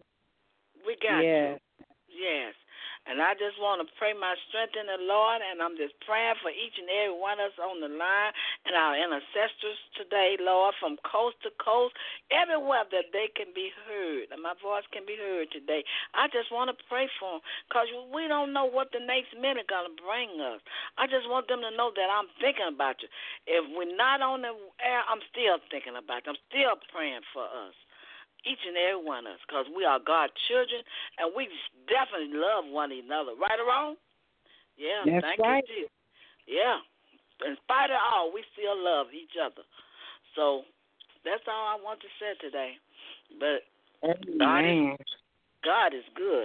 We got yeah. to. Yes. And I just want to pray my strength in the Lord, and I'm just praying for each and every one of us on the line and our intercessors today, Lord, from coast to coast, everywhere that they can be heard, and my voice can be heard today. I just want to pray for them because we don't know what the next minute going to bring us. I just want them to know that I'm thinking about you. If we're not on the air, I'm still thinking about you. I'm still praying for us. Each and every one of us, because we are God's children, and we definitely love one another. Right or wrong? Yeah, That's thank right. you, Jesus. Yeah. In spite of all, we still love each other. So that's all I want to say today. But God is, God is good.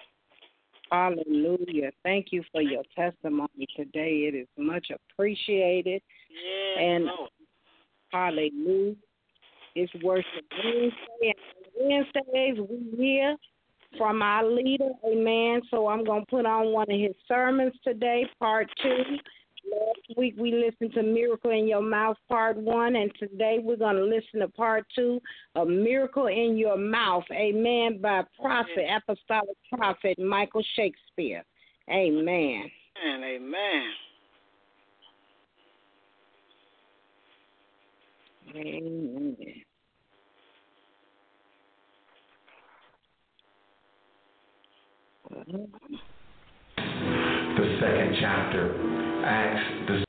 Hallelujah. Thank you for your testimony today. It is much appreciated. Yeah. And Lord. Hallelujah. It's worship Wednesday, and Wednesdays we hear from our leader, amen. So I'm going to put on one of his sermons today, part two. Last week we listened to Miracle in Your Mouth, part one, and today we're going to listen to part two of Miracle in Your Mouth, amen, by prophet, apostolic prophet Michael Shakespeare. Amen. And amen. Amen. The second chapter, Acts. The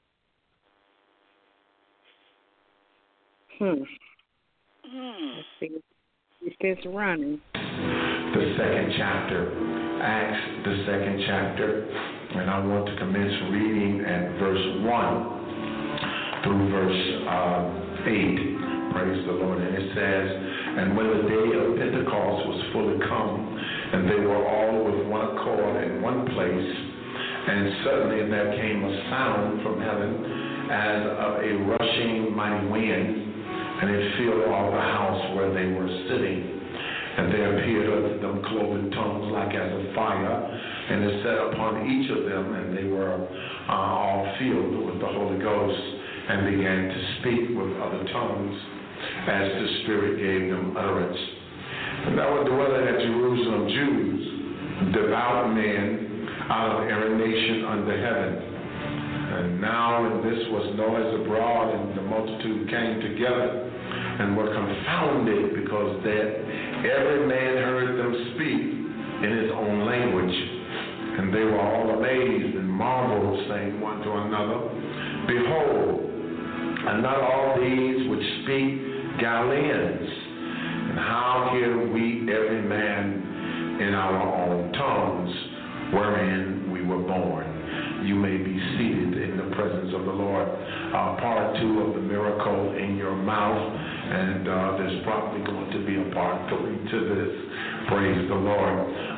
hmm. Let's see if it's running. The second chapter, Acts. The second chapter, and I want to commence reading at verse one through verse uh, eight. Praise the Lord. And it says, and when the day of Pentecost was fully come, and they were all with one accord in one place, and suddenly there came a sound from heaven as of a rushing mighty wind, and it filled all the house where they were sitting. And there appeared unto them cloven tongues like as of fire, and it sat upon each of them, and they were uh, all filled with the Holy Ghost, and began to speak with other tongues as the Spirit gave them utterance. And there were dwelling at Jerusalem Jews, devout men out of every nation under heaven. And now when this was noised abroad, and the multitude came together and were confounded, because that every man heard them speak in his own language. And they were all amazed and marveled, saying one to another, Behold, are not all these which speak Galileans? And how hear we every man in our own tongues wherein we were born? You may be seated in the presence of the Lord. Uh, part two of the miracle in your mouth, and uh, there's probably going to be a part three to this. Praise the Lord.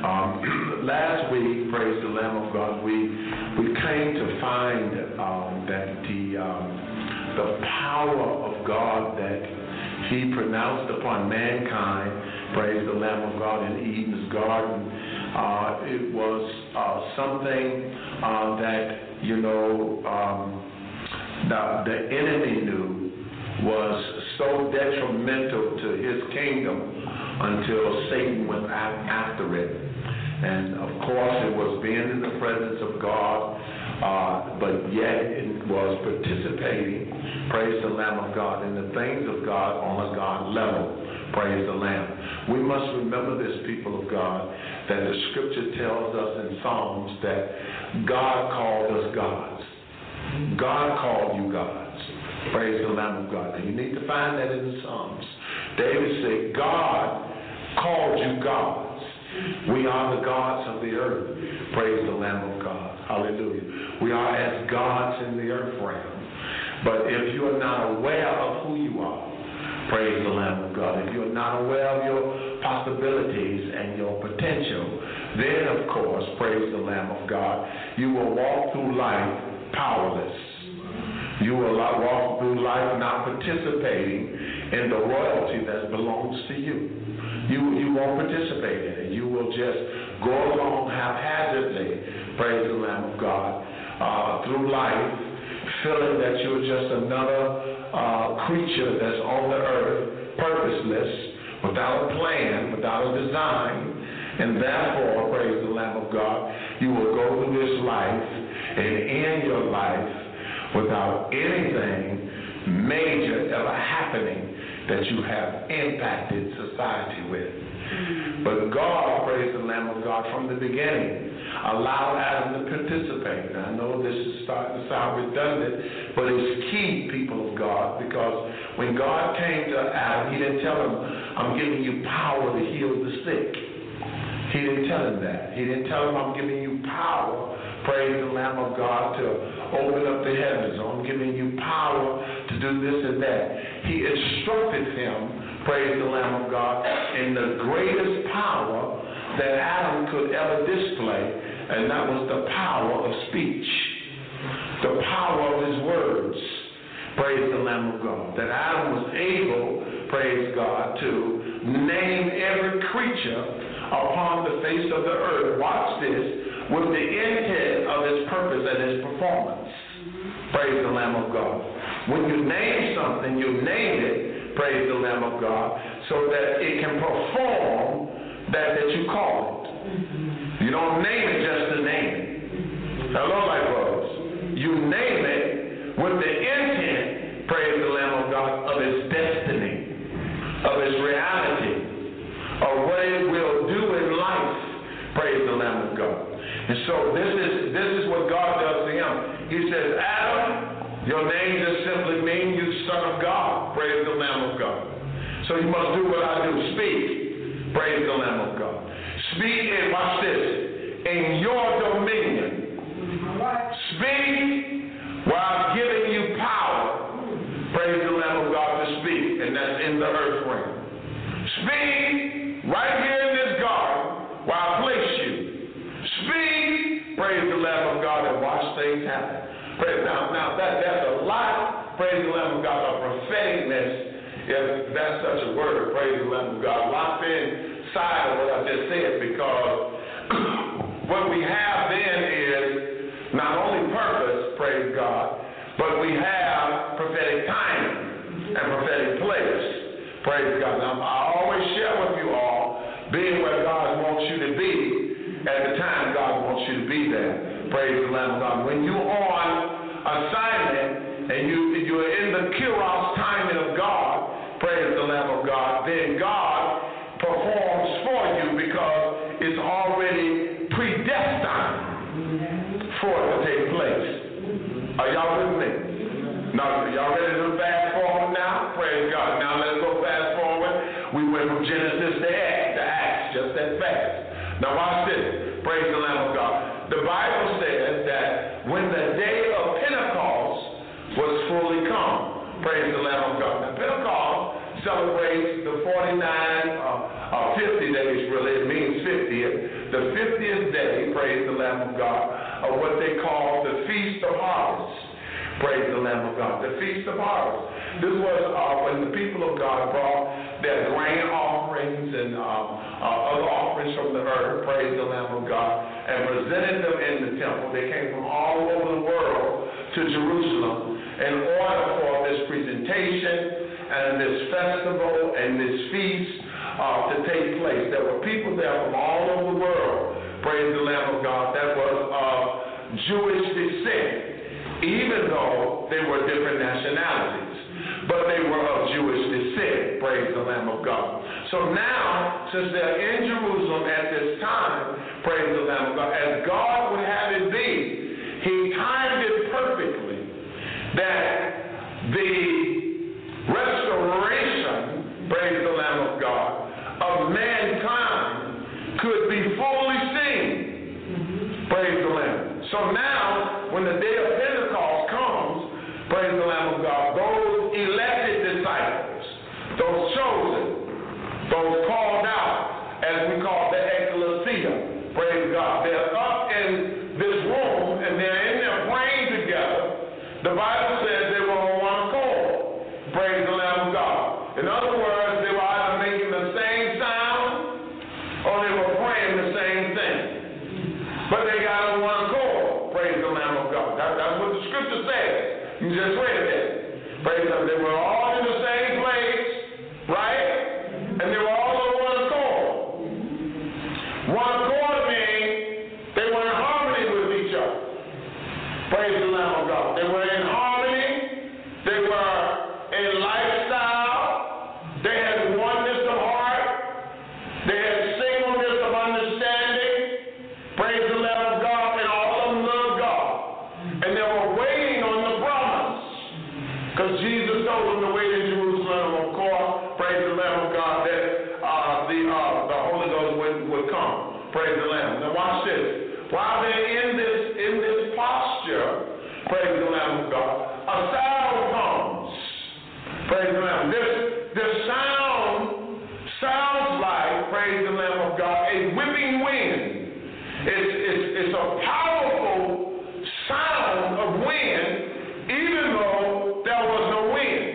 Um, last week, praise the Lamb of God, we we came to find um, that the um, the power of God that He pronounced upon mankind, praise the Lamb of God, in Eden's garden. Uh, it was uh, something uh, that, you know, um, the, the enemy knew was so detrimental to his kingdom until Satan went after it. And, of course, it was being in the presence of God, uh, but yet it was participating, praise the Lamb of God, in the things of God on a God level. Praise the Lamb. We must remember this, people of God, that the scripture tells us in Psalms that God called us gods. God called you gods. Praise the Lamb of God. And you need to find that in the Psalms. David said, God called you gods. We are the gods of the earth. Praise the Lamb of God. Hallelujah. We are as gods in the earth realm. But if you are not aware of who you are, praise the Lamb of God, if you're not aware of your possibilities and your potential, then, of course, praise the Lamb of God, you will walk through life powerless. You will walk through life not participating in the royalty that belongs to you. You, you won't participate in it. You will just go along haphazardly, praise the Lamb of God, uh, through life, feeling that you're just another uh, creature that's on the earth, purposeless, without a plan, without a design, and therefore, praise the Lamb of God, you will go through this life and end your life without anything major ever happening that you have impacted society with. But God, praise the Lamb of God, from the beginning, allowed Adam to participate. Now, I know this is starting to sound redundant, but it's key, people of God, because when God came to Adam, He didn't tell him, I'm giving you power to heal the sick. He didn't tell him that. He didn't tell him, I'm giving you power, praise the Lamb of God, to open up the heavens. Or I'm giving you power to do this and that. He instructed him, praise the Lamb of God, in the greatest power that Adam could ever display, and that was the power of speech, the power of his words, praise the Lamb of God, that Adam was able, praise God, to name every creature upon the face of the earth, watch this, with the intent of his purpose and his performance, praise the Lamb of God. When you name something, you name it, praise the Lamb of God, so that it can perform that that you call it. You don't name it just to name it. Hello, my brothers. You name it with the intent, praise the Lamb of God, of its destiny, of its reality, of what it will do in life, praise the Lamb of God. And so this is this is what God does to him. He says, Adam, your name just simply means you son of God, praise the Lamb of God. So you must do what I do, speak, praise the Lamb of God. Speak and watch this, in your dominion. Speak while giving you power, praise the Lamb of God, to speak, and that's in the earth realm. Speak right here in this garden where I place you. Speak, praise the Lamb of God, and watch things happen. Praise now, now that that's a lot, praise the Lamb of God, of propheticness, if that's such a word, praise the Lamb of God, locked inside of what I just said, because what we have then is not only purpose, praise God, but we have prophetic timing and prophetic place, praise God. Now, I always share with you all, being where God wants you to be, at the time God wants you to be there, praise the Lamb of God. When you're on assignment and you, you're in the Kairos timing of God, praise is already predestined for it to take place. Are y'all with me? Now, y'all ready to fast forward now? Praise God. Now let's go fast forward. We went from Genesis to Acts, to Acts, just that fast. Now watch this. Praise the Lamb of God. The Bible says that when the day of Pentecost was fully come, praise the Lamb of God. Now Pentecost celebrates the forty-nine, uh, uh, fifty days, really. It means fiftieth. The fiftieth day, praise the Lamb of God, of what they call the Feast of Harvest. Praise the Lamb of God. The Feast of Harvest. This was uh, when the people of God brought their grain offerings and uh, uh, other offerings from the earth, praise the Lamb of God, and presented them in the temple. They came from all over the world to Jerusalem in order for this presentation and this festival and this feast uh, to take place. There were people there from all over the world, praise the Lamb of God, that was of Jewish descent, even though they were different nationalities, but they were of Jewish descent, praise the Lamb of God. So now, since they're in Jerusalem at this time, praise the Lamb of God, as God would have it be, he timed it perfectly that the restoration, praise the Lamb of God, of mankind could be fully seen, praise the Lamb. So now, when the day of Pentecost comes, praise the Lamb of God, those elected disciples, those chosen, those called out, as we call the ecclesia, praise God, they're up in this room and they're in there praying together. The Bible says they were on one accord, praise the Lamb of God. In other words, they were either making the same sound or they were praying the same thing. But they got on one accord, praise the Lamb of God. That, that's what the scripture says. You just read it. Praise God. They were all in the same place, right? And they were all on one accord. One accord means they were in harmony with each other. Praise the Lamb of God. They were in harmony. They were in lifestyle. They had oneness of heart. They had singleness of understanding. Praise the Lamb of God. And all of them loved God. And they were waiting on the promise. Because Jesus told them to wait in Jerusalem, of course, praise the Lamb of God, that uh, the uh, the Holy Ghost would, would come. Praise the Lamb. Now watch this. While they're in this in this posture, praise the Lamb of God, a sound comes. Praise the Lamb. This this sound sounds like, praise the Lamb of God, a whipping wind. It's it's it's a powerful sound of wind, even though there was no wind.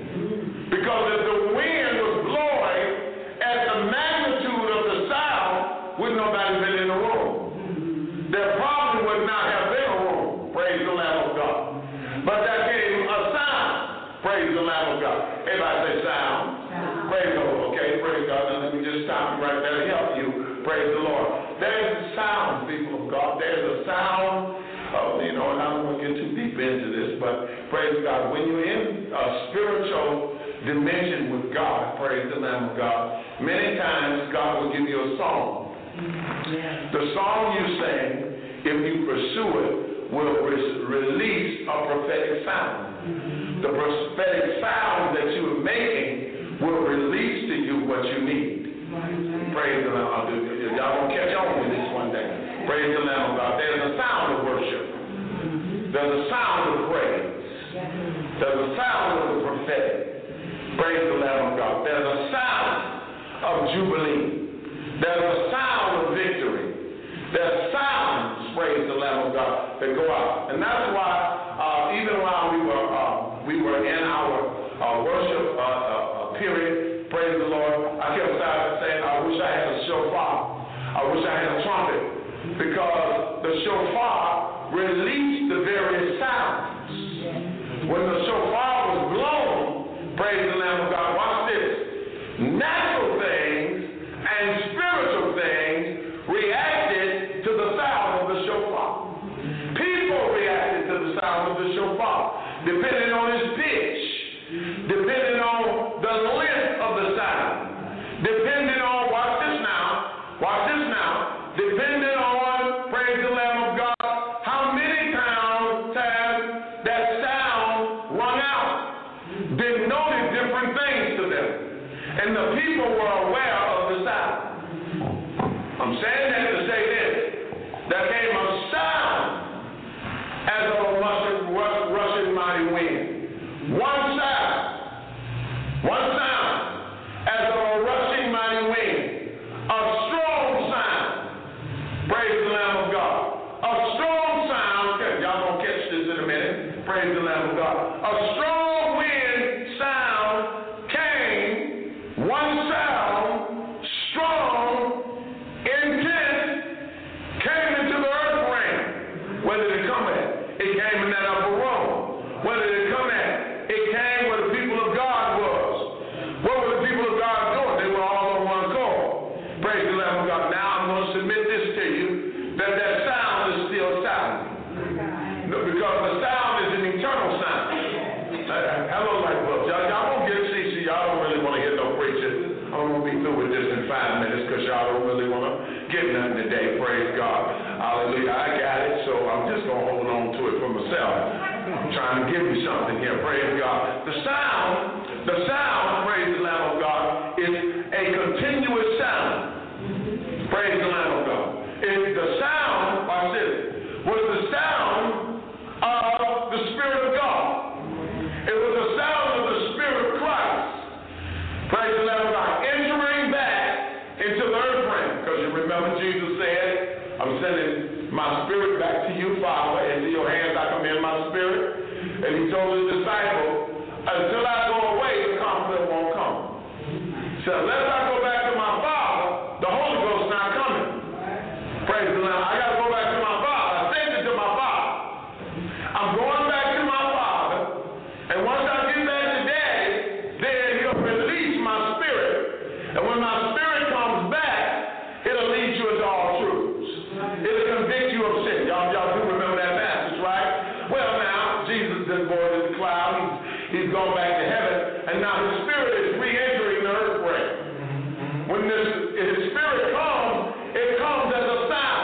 Because if the wind was blowing at the magnitude of the sound, would nobody been in the room? There probably would not have been a room, praise the Lamb of God. But that gave a sound, praise the Lamb of God. Everybody say sound. Sound. Praise the Lord, okay? Praise God. Now let me just stop you right there to help you. Praise the Lord. There's a sound, people of God. There's a sound. Uh, you know, and I don't want to get too deep into this, but praise God, when you're in a spiritual dimension with God, praise the Lamb of God, many times God will give you a song. Yeah. The song you sing, if you pursue it, will re- release a prophetic sound. Mm-hmm. The prophetic sound that you are making will release to you what you need. Right. Praise the Lamb of God. Y'all gonna catch on with this one day. Praise the Lamb of God. There's a sound of worship. There's a sound of praise. There's a sound of the prophetic. Praise the Lamb of God. There's a sound of jubilee. There's a sound of victory. There's sounds, praise the Lamb of God, that go out. And that's why, uh, even while we were uh, we were in our uh, worship uh, uh, period, praise the Lord, I kept saying, I wish I had a shofar. I wish I had a trumpet. Because the shofar released the various sounds. When the shofar was blown, praise the Lamb of God, watch this. Natural things and spiritual things reacted to the sound of the shofar. People reacted to the sound of the shofar, depending on its pitch, depending on the length of the sound, depending on, watch this now, watch this now, depending on, praise the Lamb of God, how many times that sound rung out, denoted different things to them. And the people were aware of the sound. I'm saying that to say this. There came a sound as of a rushing, rushing mighty wind. One sound. One sound as of a rushing mighty wind. A strong sound. Praise the Lamb of God. A strong sound. Y'all gonna catch this in a minute. Praise the Lamb of God. A strong wind sound came. One sound, strong, intense, came into the earth realm. Where did it come at? It came in that upper room. Where did it come at? It came where the people of God was. What were the people of God doing? They were all on one accord. Praise the Lamb of God. Now I'm going to submit this to you, that that sound is still sounding. Because the sound is an eternal sound. Uh, hello, light bulbs. Y'all, y'all won't get see, see, y'all don't really want to hear no preaching. I'm going to be through with this in five minutes because y'all don't really want to get nothing today. Praise God. Hallelujah. I got it, so I'm just going to hold on to it for myself. I'm trying to give you something here. Praise God. The sound, the sound, praise the Lamb of God, is a continuous sound. Praise the Lamb of God. It's the sound, watch this, was the sound of the Spirit of God. It was the sound of the Spirit of Christ. Praise the Lamb of God. Entering back into the earth realm. Because you remember Jesus said, I'm sending my spirit back to you, Father. Into your hands I commend my spirit. And he told his disciple, until I go away, the Comforter won't come. So unless I go back to my Father, the Holy Ghost not coming. Praise the Lamb. I got to go back to my Father. I sent it to my Father. I'm going back to my Father. And once I get back to Daddy, then he'll release my spirit. And when my spirit comes back, it'll lead you into all truths. It'll convict you of sin. Y'all, y'all do remember that passage, right? Well, now, Jesus is born in the cloud. He's, he's gone back to heaven. And now his spirit is re-entering the earth realm. When this, his spirit comes, it comes as a sound.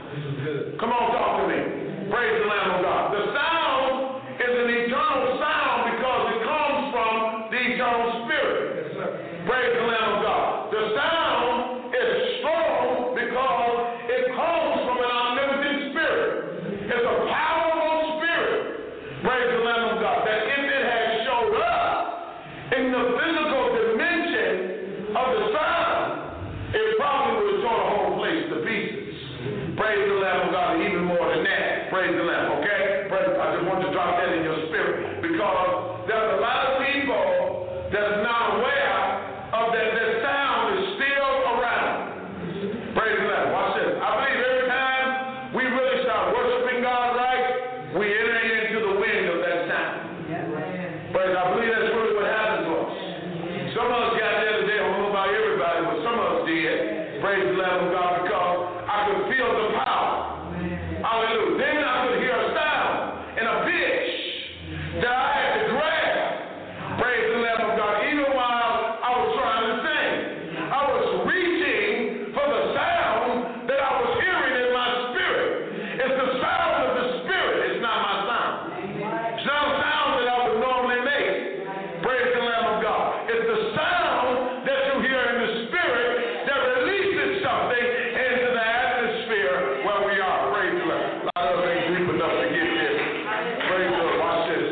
Come on, talk to me. Praise the Lamb of God. The sound is an eternal sound because it comes from the eternal spirit. Praise the Lamb of God. The sound is strong because it comes from an omnipotent spirit. It's a powerful spirit. Praise the Lamb of God. That if it had showed up in the physical dimension of the sound, it probably would have torn the whole place to pieces. Praise the Lamb of God, even more than that. Praise the Lamb, okay? Praise, I just want to drop that in your spirit because there's a lot of people that's not aware of that. That sound is still around. Praise the Lamb. Watch this. I believe every time we really start worshiping God right, we enter into the wind of that sound. Praise, I believe that's really what happened to us. Some of us got there today. I don't know about everybody, but some of us did. Praise the Lamb of God, because I could feel the power. Hallelujah. Then I could hear a sound and a pitch that I had to grab. Praise the Lamb of God. Even while I was trying to sing, I was reaching for the sound that I was hearing in my spirit. It's the sound of the Spirit. It's not my sound. It's not a sound that I would normally make. Praise the Lamb of God. It's the sound that you hear in the Spirit that releases something into the atmosphere where we are. Praise the Lord. A lot of us ain't deep enough to get this. Praise the Lord. Watch this.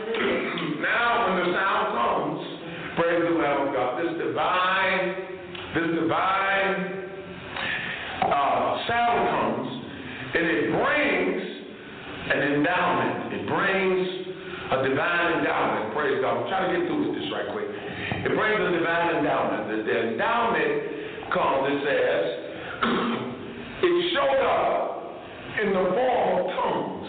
Now when the sound comes, praise the Lamb of God, this divine, this divine uh, sound comes, and it brings an endowment. It brings a divine endowment. Praise God. I'm trying to get through with this right quick. It brings a divine endowment. The, the endowment comes, it says, it showed up in the form of tongues.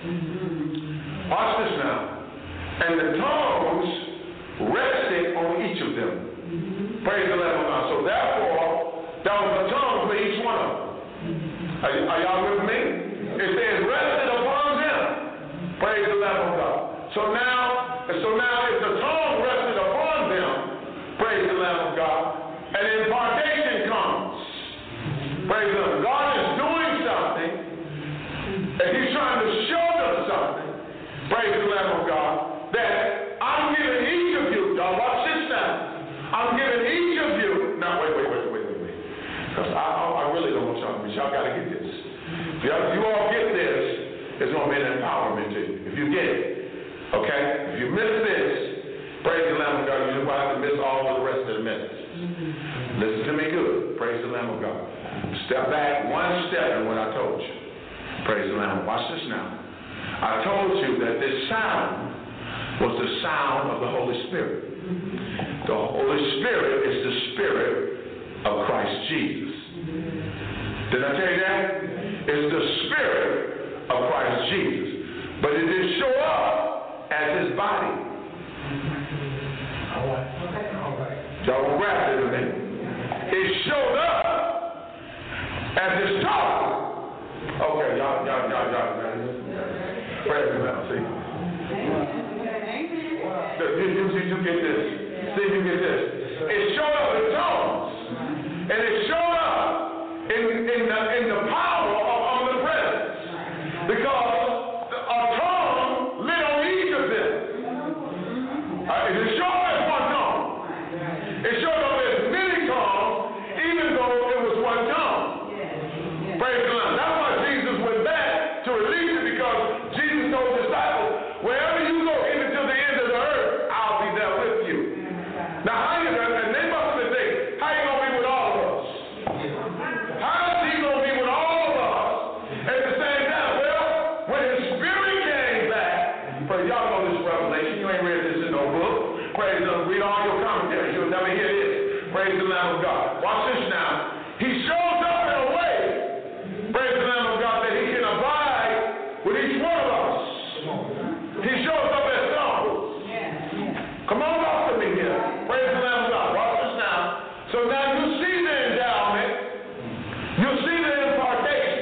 Watch this now. And the tongues rested on each of them. Praise the Lamb of God. So therefore, there was a tongue for each one of them. Are, y- are y'all with me? It says rested upon them. Praise the Lamb of God. So now, so now if the tongue rested upon them, praise the Lamb of God, and impartation comes. Praise the Lord. God is Because I, I really don't want y'all to miss. Y'all got to get this. If y'all, you all get this, it's going to be an empowerment to you. If you get it, okay? If you miss this, praise the Lamb of God. You just have to miss all of the rest of the message. Mm-hmm. Listen to me good. Praise the Lamb of God. Step back one step in what I told you. Praise the Lamb. Watch this now. I told you that this sound was the sound of the Holy Spirit. Mm-hmm. The Holy Spirit is the Spirit of Christ Jesus. Mm-hmm. Did I tell you that? It's the Spirit of Christ Jesus. But it didn't show up as his body. All right. Okay. All right. Y'all will grab it in a minute. It showed up as his tongue. Okay, y'all, y'all, y'all, y'all, y'all. Praise the Lord. See. You, you, you get this. See, you get this. It showed up in tongues, and it showed up in in the in the power of omnipresence, because a tongue lit on each of them. Uh, it showed up as one tongue. It showed up as many tongues, even though it was one tongue. Praise the Lord. That's why Jesus went back to release it, because Jesus told the disciples, wherever you go, even to the end of the earth, I'll be there with you. Now, how you, and they must have been thinking, how you going to be with all of us? How is he going to be with all of us at the same time? Well, when his spirit came back, praise y'all know this revelation. You ain't read this in no book. Praise the Lord. Read all your commentaries. You'll never hear this. Praise the Lamb of God. Watch this now. He shows up in a way, praise the Lamb of God, that he can abide with each one of us. He shows up as songs. Come on up to me here. Praise the Lamb of God. Watch this now. So now you see the endowment. You see the impartation.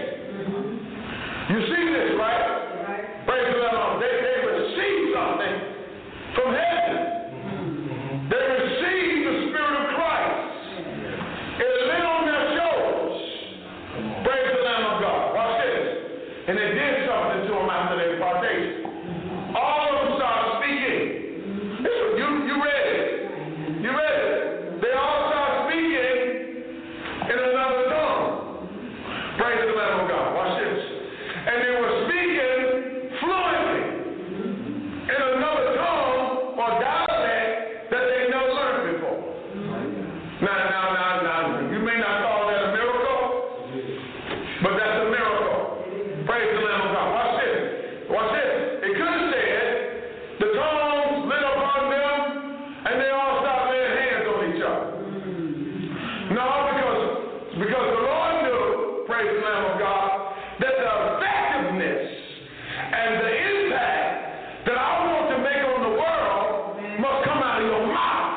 You see this, right? Praise the Lamb of God. They, they receive something from heaven. They receive the Spirit of Christ. It lit on their shoulders. Praise the Lamb of God. Watch this. And it did something to them after their impartation. All of them started speaking. You, you read it. You read it. They all started speaking in another tongue. Praise the Lamb of God. Watch this. And they were speaking fluently in another tongue or dialect that they never learned before. Now, now, now, now, you may not call that a miracle, but that's a miracle. Praise the Lamb of God. Watch this. Watch this. It could have said the tongues lit upon them and they all started laying hands on each other. No, because, because the Lord knew, praise the Lamb of God, that the effectiveness and the impact that I want to make on the world must come out of your mouth.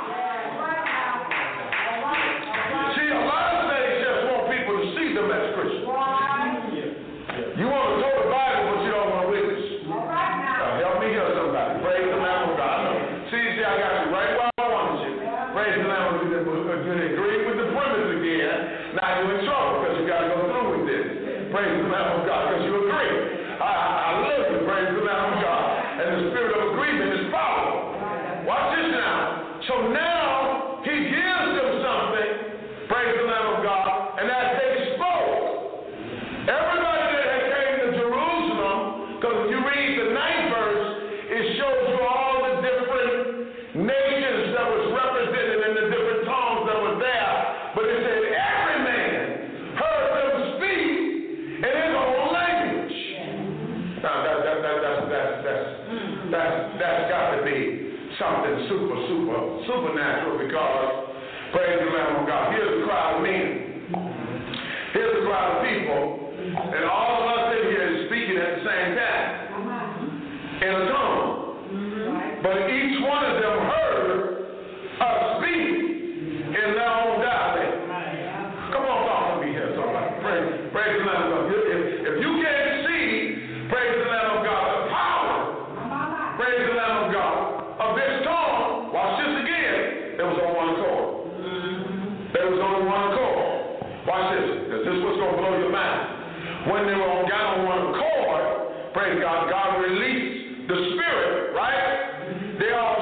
See, a lot of things just want people to see them as Christians. You want to know the Bible, but you don't want to witness. Uh, help me hear somebody. Praise the Lamb of God. I know. See, see, I got you right where I wanted you. Praise the Lamb of God. You agree with the premise again. Now you're in trouble because you got to go through with this. Praise the Lamb of God, because you agree. I, I love you. Praise the Lamb of God. And the spirit of agreement is powerful. Watch this now. So now he gives them something. Praise the Lamb of God. And as they spoke, everybody that had came to Jerusalem, because if you read the ninth verse, it shows you all the different nations that was represented in the different tongues that were there. But it said every man heard them speak in his own language. Now that, that, that, that's, that's, that's, that's, that's got to be something super, super, supernatural, because, praise the Lamb of God, here's a crowd of men. Here's a crowd of people, and all of us in here is speaking at the same time in a tongue. But each one of them heard us speak in their own dialect. Come on, talk to me here, somebody. Praise, praise the Lamb of God. If, if you can't see, praise the Lamb of God, the power, praise the Lamb of God, of this tongue, watch this again, there was on one accord. There was only one accord. Watch this, because this was going to blow your mind. When they were on, got on one accord, praise God, God released the Spirit, right? They all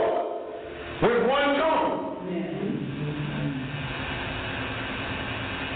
spoke with one tongue.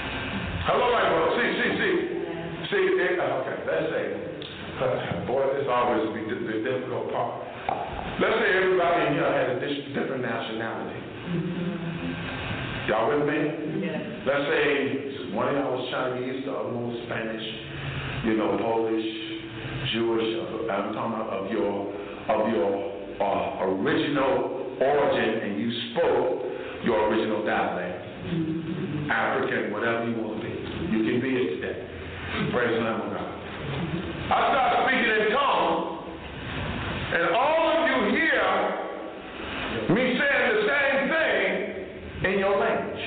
Hello, right, brother. See, see, see. See, it, okay, let's say, uh, boy, this always be the, the difficult part. Let's say everybody in here has a different nationality. Y'all with me? Yeah. Let's say one of y'all was Chinese, the other one was Spanish, you know, Polish, Jewish. I'm talking about of your of your uh, original origin, and you spoke your original dialect, African, whatever you want to be. You can be it today. Praise the Lamb of God. I start speaking in tongues, and all of you hear me saying the same thing in your language.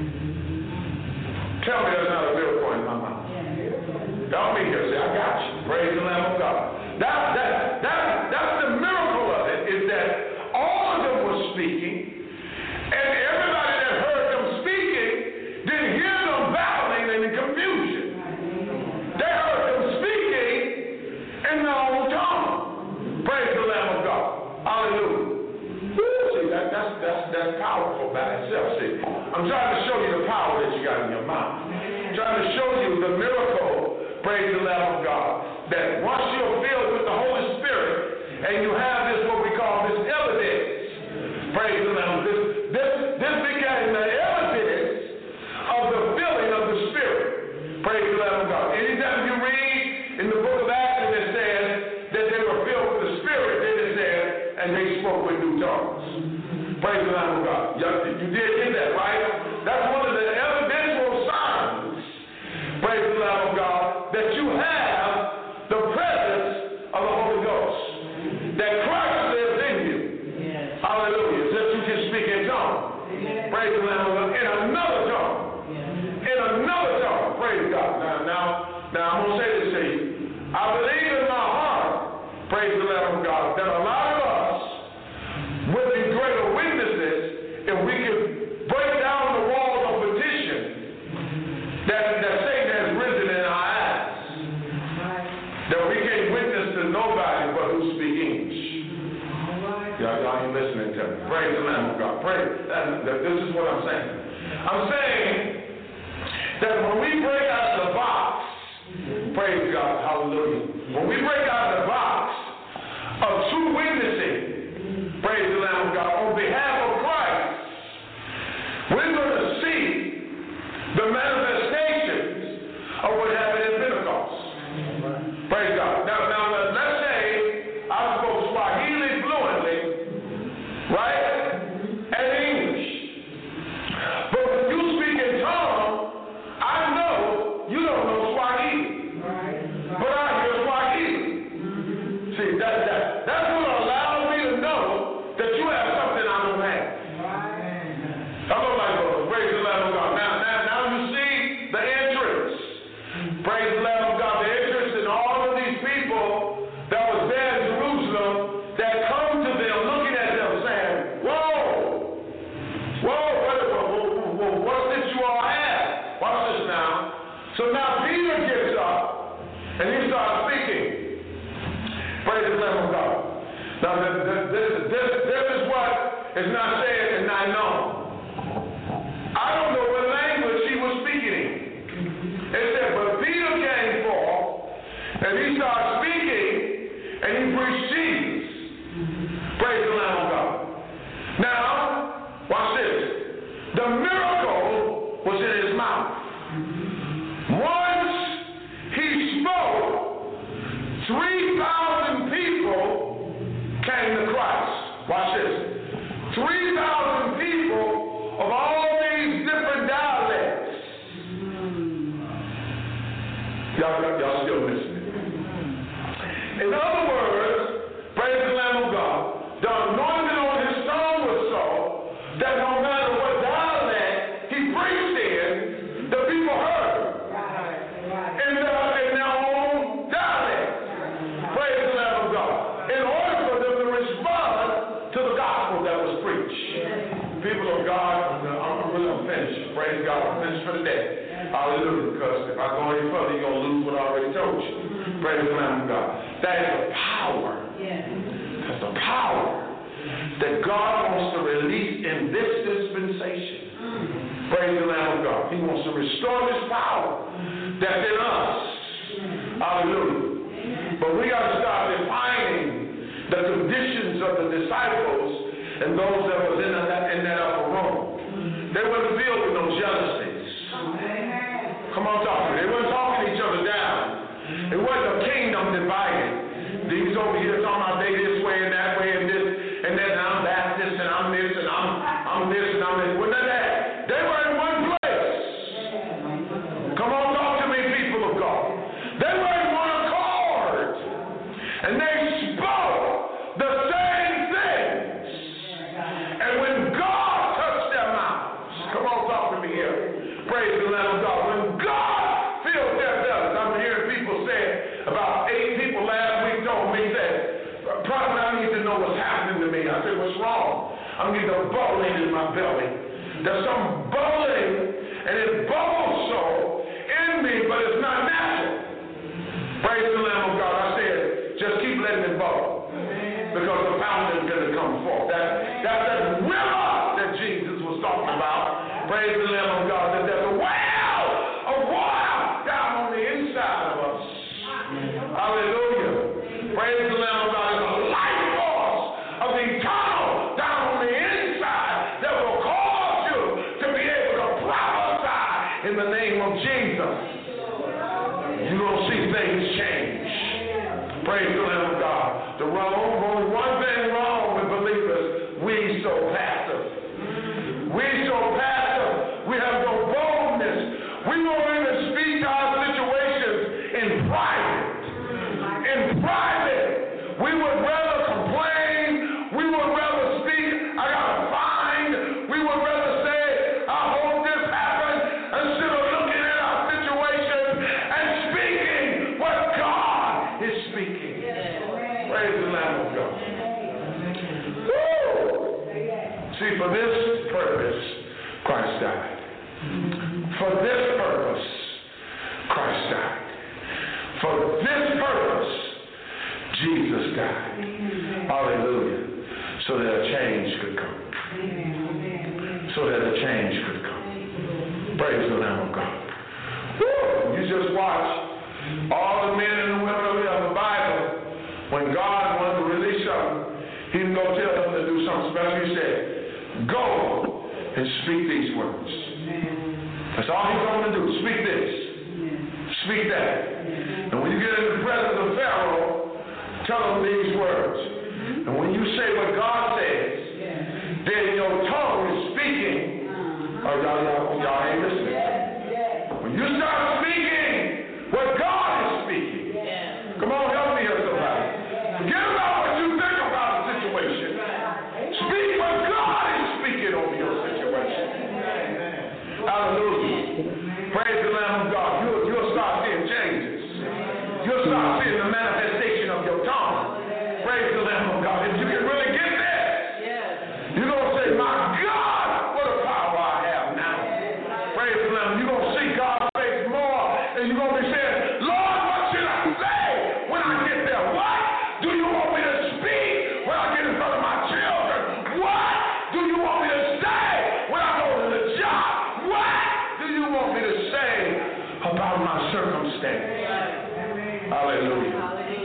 Tell me there's not a miracle in my mouth. Y'all be here, say, I got you. Praise the Lamb of God. That, that, that, that's the miracle of it, is that all of them were speaking, and everybody that heard them speaking didn't hear them battling and in confusion. They heard them speaking in their own tongue. Praise the Lamb of God. Hallelujah. See, that, that's, that's, that's powerful by itself. See, I'm trying to show you the power that you got in your mouth. I'm trying to show you the miracle, praise the Lamb of God, that once you're filled with the Holy Spirit and you have this, what we call this evidence, praise the Lamb, this, this, this became the evidence of the filling of the Spirit. Praise the Lamb of God. Anytime you read in the book of Acts and it says that they were filled with the Spirit, then it says, and they spoke with new tongues. Praise the Lamb of God. You did get that, right? That's one of the evidential signs, praise the Lamb of God, that you have the presence of the Holy Ghost. That Christ lives in you. Yes. Hallelujah. That you can speak in tongues. Yes. Praise the Lamb of God. In another tongue. Yes. In another tongue. Praise God. Now, now, now I'm going to say this to you. I believe in my heart, praise the Lamb of God, that a lot of us would be greater witnesses if we could break down the walls of petition that, that Satan has risen in our eyes. That we can't witness to nobody but who speak English. Y'all, y'all ain't listening to me. Praise the Lamb of God. Praise. That, that, this is what I'm saying. I'm saying that when we break out of the box, praise God, hallelujah. When we break out of the box of true witnessing, praise the Lamb of God, on behalf of Christ, we're going to see the manifestations of what happened in Pentecost. Praise God. Now, now let's say I spoke Swahili fluently, right? And English. But when you speak in tongues, I know you don't know Swahili. But I hear Swahili. See, that, that, that's what allows me to know that you have something I don't have. Hello, my brother. Praise the Lamb of God. Now, now, now you see the entrance. Praise the Lamb of God. The entrance in all of these people that was there in Jerusalem that come to them looking at them saying, whoa, whoa, what, what, what, what's this you all have? Watch this now. So now Peter gets up and he starts speaking. Praise the Lamb of God. Now, this, this, this, this is what is not said and not known. I don't know what language he was speaking in. It said, but Peter came forth and he started speaking and he preached Jesus. Praise the Lamb of God. Now, watch this. The miracle was in his mouth. Once he spoke, three thousand people came to Christ. Watch this. three thousand people of all these different dialects. Y'all, y'all still listening. In other words, praise the Lamb of God, the anointing on his tongue was so that no matter what dialect he preached in, the people heard him. In their, in their own dialect. Praise the Lamb of God. In order for them to respond to the gospel that was preached. People of God, I'm really I'm finished. Praise God, I'm finished for the day. Hallelujah. Because if I go any further, you're going to lose what I already told you. Praise the Lamb of God. That is the power. That's the power that God wants to release in this dispensation. Praise the Lamb of God. He wants to restore this power that's in us. Hallelujah. But we got to start defining the conditions of the disciples and those that was in that, in that upper room. They weren't filled with no jealousies. Come on, talk to me. They weren't talking each other down. It wasn't a kingdom divided. These over here talking about they this way and that way and this and that, and I'm Baptist and I'm this and I'm I'm this and I'm this. Wasn't that? They were in one place. Come on, talk to me, people of God. They were in one accord. And they spoke the same things. And when God touched their mouths, come on, talk to me here. Praise the Lamb of God. When God filled their bellies, I'm hearing people say, about eight people last week told me that, Prophet, I need to know what's happening to me. I said, what's wrong? I'm getting a bubbling in my belly. There's some bubbling, and it bubbles so in me, but it's not natural. Praise the Lamb of God. I said, just keep letting it bubble, because the fountain's going to come forth. That, that's that river that Jesus was talking about. Praise the Lamb of God. That there's a well of water down on the inside of us. Hallelujah. Praise the Lamb of God. There's a life force of the eternal down on the inside that will cause you to be able to prophesy in the name of Jesus. You're going to see things change. Praise the Lamb of God. The wrong, only one thing wrong with believers, we so passive. We so passive. We have no boldness. We won't even speak to our situations in private. In private, we would rather complain. We would rather speak, I got to find. We would rather say, I hope this happens, instead of looking at our situation and speaking what God is speaking. Praise the Lamb of God. Woo! See, for this purpose, Christ died. For this purpose, Christ died. For this purpose, Jesus died. Hallelujah. So that a change could come. So that a change could come. Praise the Lamb of God. Woo! You just watch all the men and the women of the Bible. When God wanted to release something, he didn't go tell them to do something special. He said, go and speak these words. That's all he's going to do. Speak this. Speak that. And when you get in the presence of Pharaoh, tell him these words. And when you say what God says, then your tongue is speaking. Oh, y'all, y'all, y'all ain't listening. When you start speaking what God is speaking, come on, help me here, somebody. Forget about what you think about the situation. Speak what God is speaking over your situation. Hallelujah. Praise the Lamb of God. You'll, you'll start seeing changes. You'll start seeing the manifestation of your tongue. Praise the Lamb of God. If you can really get there, you're going to say, my God, what a power I have now. Praise the Lamb. You're going to see God's face more, and you're going to be saying, Lord, what should I say when I get there? What do you want me to speak when I get in front of my children? What do you want me to say when I go to the job? What do you want me to say about my circumstance? Hallelujah.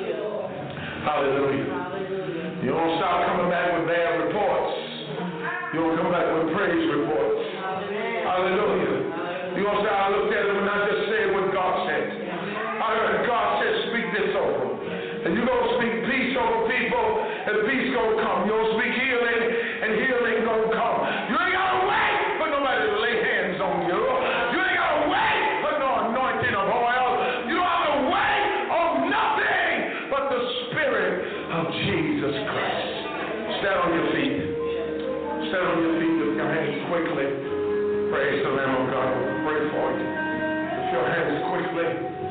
Hallelujah. You don't stop coming back with bad reports. You don't come back with praise reports. Hallelujah. You don't say, I looked at it and I just said what God said. I heard God said, speak this over. And you're going to speak peace over people, and peace going to come. You're going to speak healing, and healing going to come. You ain't got to wait for nobody to lay hands on you. You ain't got to wait for no anointing of oil. You don't have to wait on nothing but the Spirit of Jesus Christ. Stand on your feet. Stand on your feet with your hands quickly. Praise the Lamb of God. Pray for you. With your hands quickly.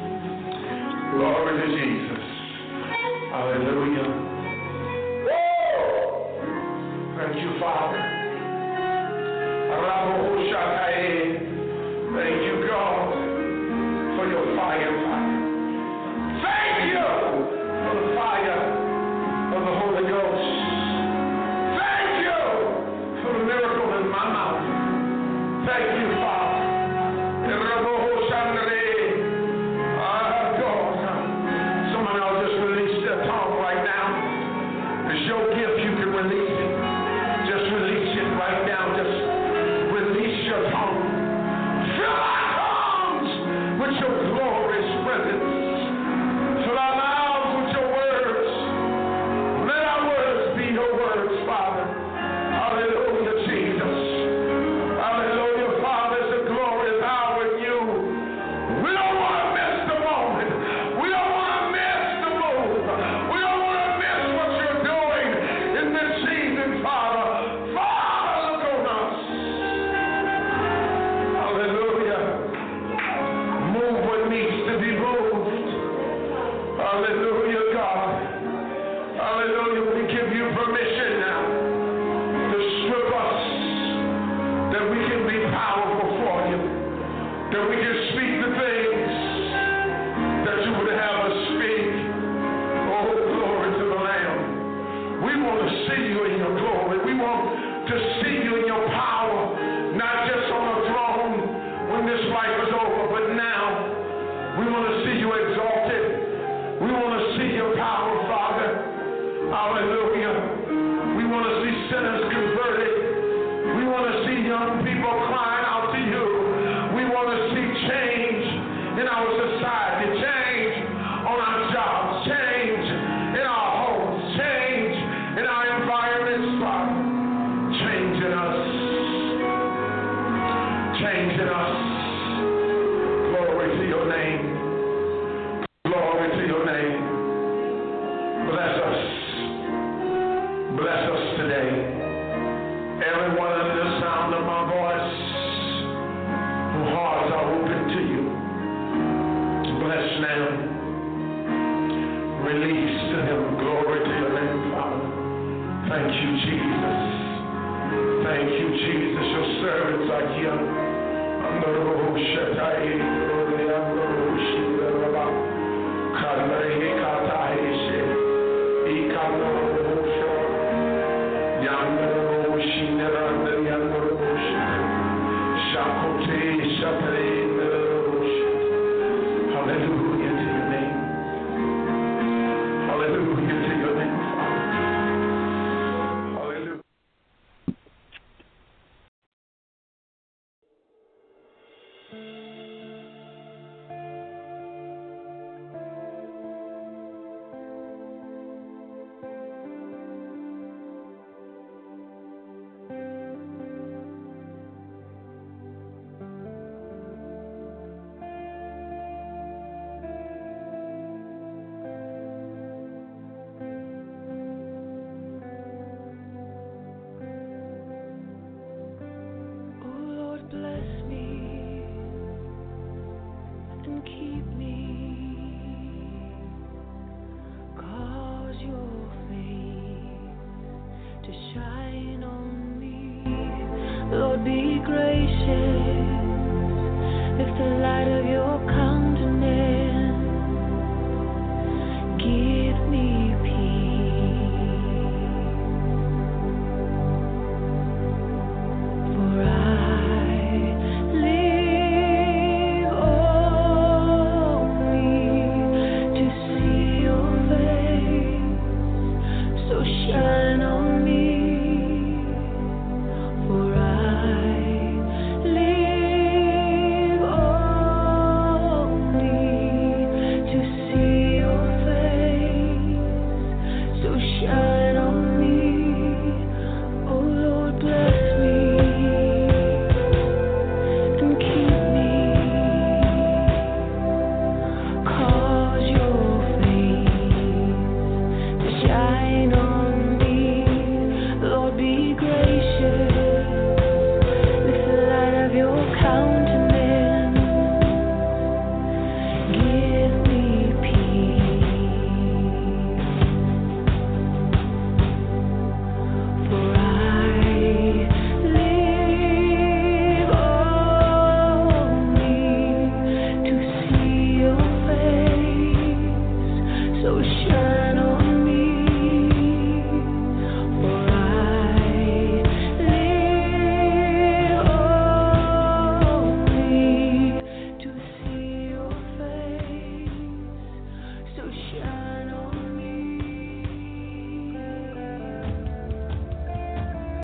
Glory to Jesus. Hallelujah. Woo! Thank you, Father. Thank you, God, for your fire, fire. Thank you for the fire of the Holy Ghost. Thank you for the miracle in my mouth. Thank you, Father. the things that you would have us speak. Oh, glory to the Lamb. We want to see you in your glory. We want to see you in your power, not just on the throne when this life is over, but now we want to see you exalted. We want to see your power, Father. Hallelujah. We want to see sinners converted. We want to see young people crying out to you. We want to see change in our society, change on our jobs, change in our homes, change in our environments, Father. Change in us. Change in us. Glory to your name. Glory to your name. Bless us. Bless us today. Everyone under the sound of my voice, whose hearts are open to you. Bless them. Release to them. Glory to your name, Father. Thank you, Jesus. Thank you, Jesus. Your servants are here.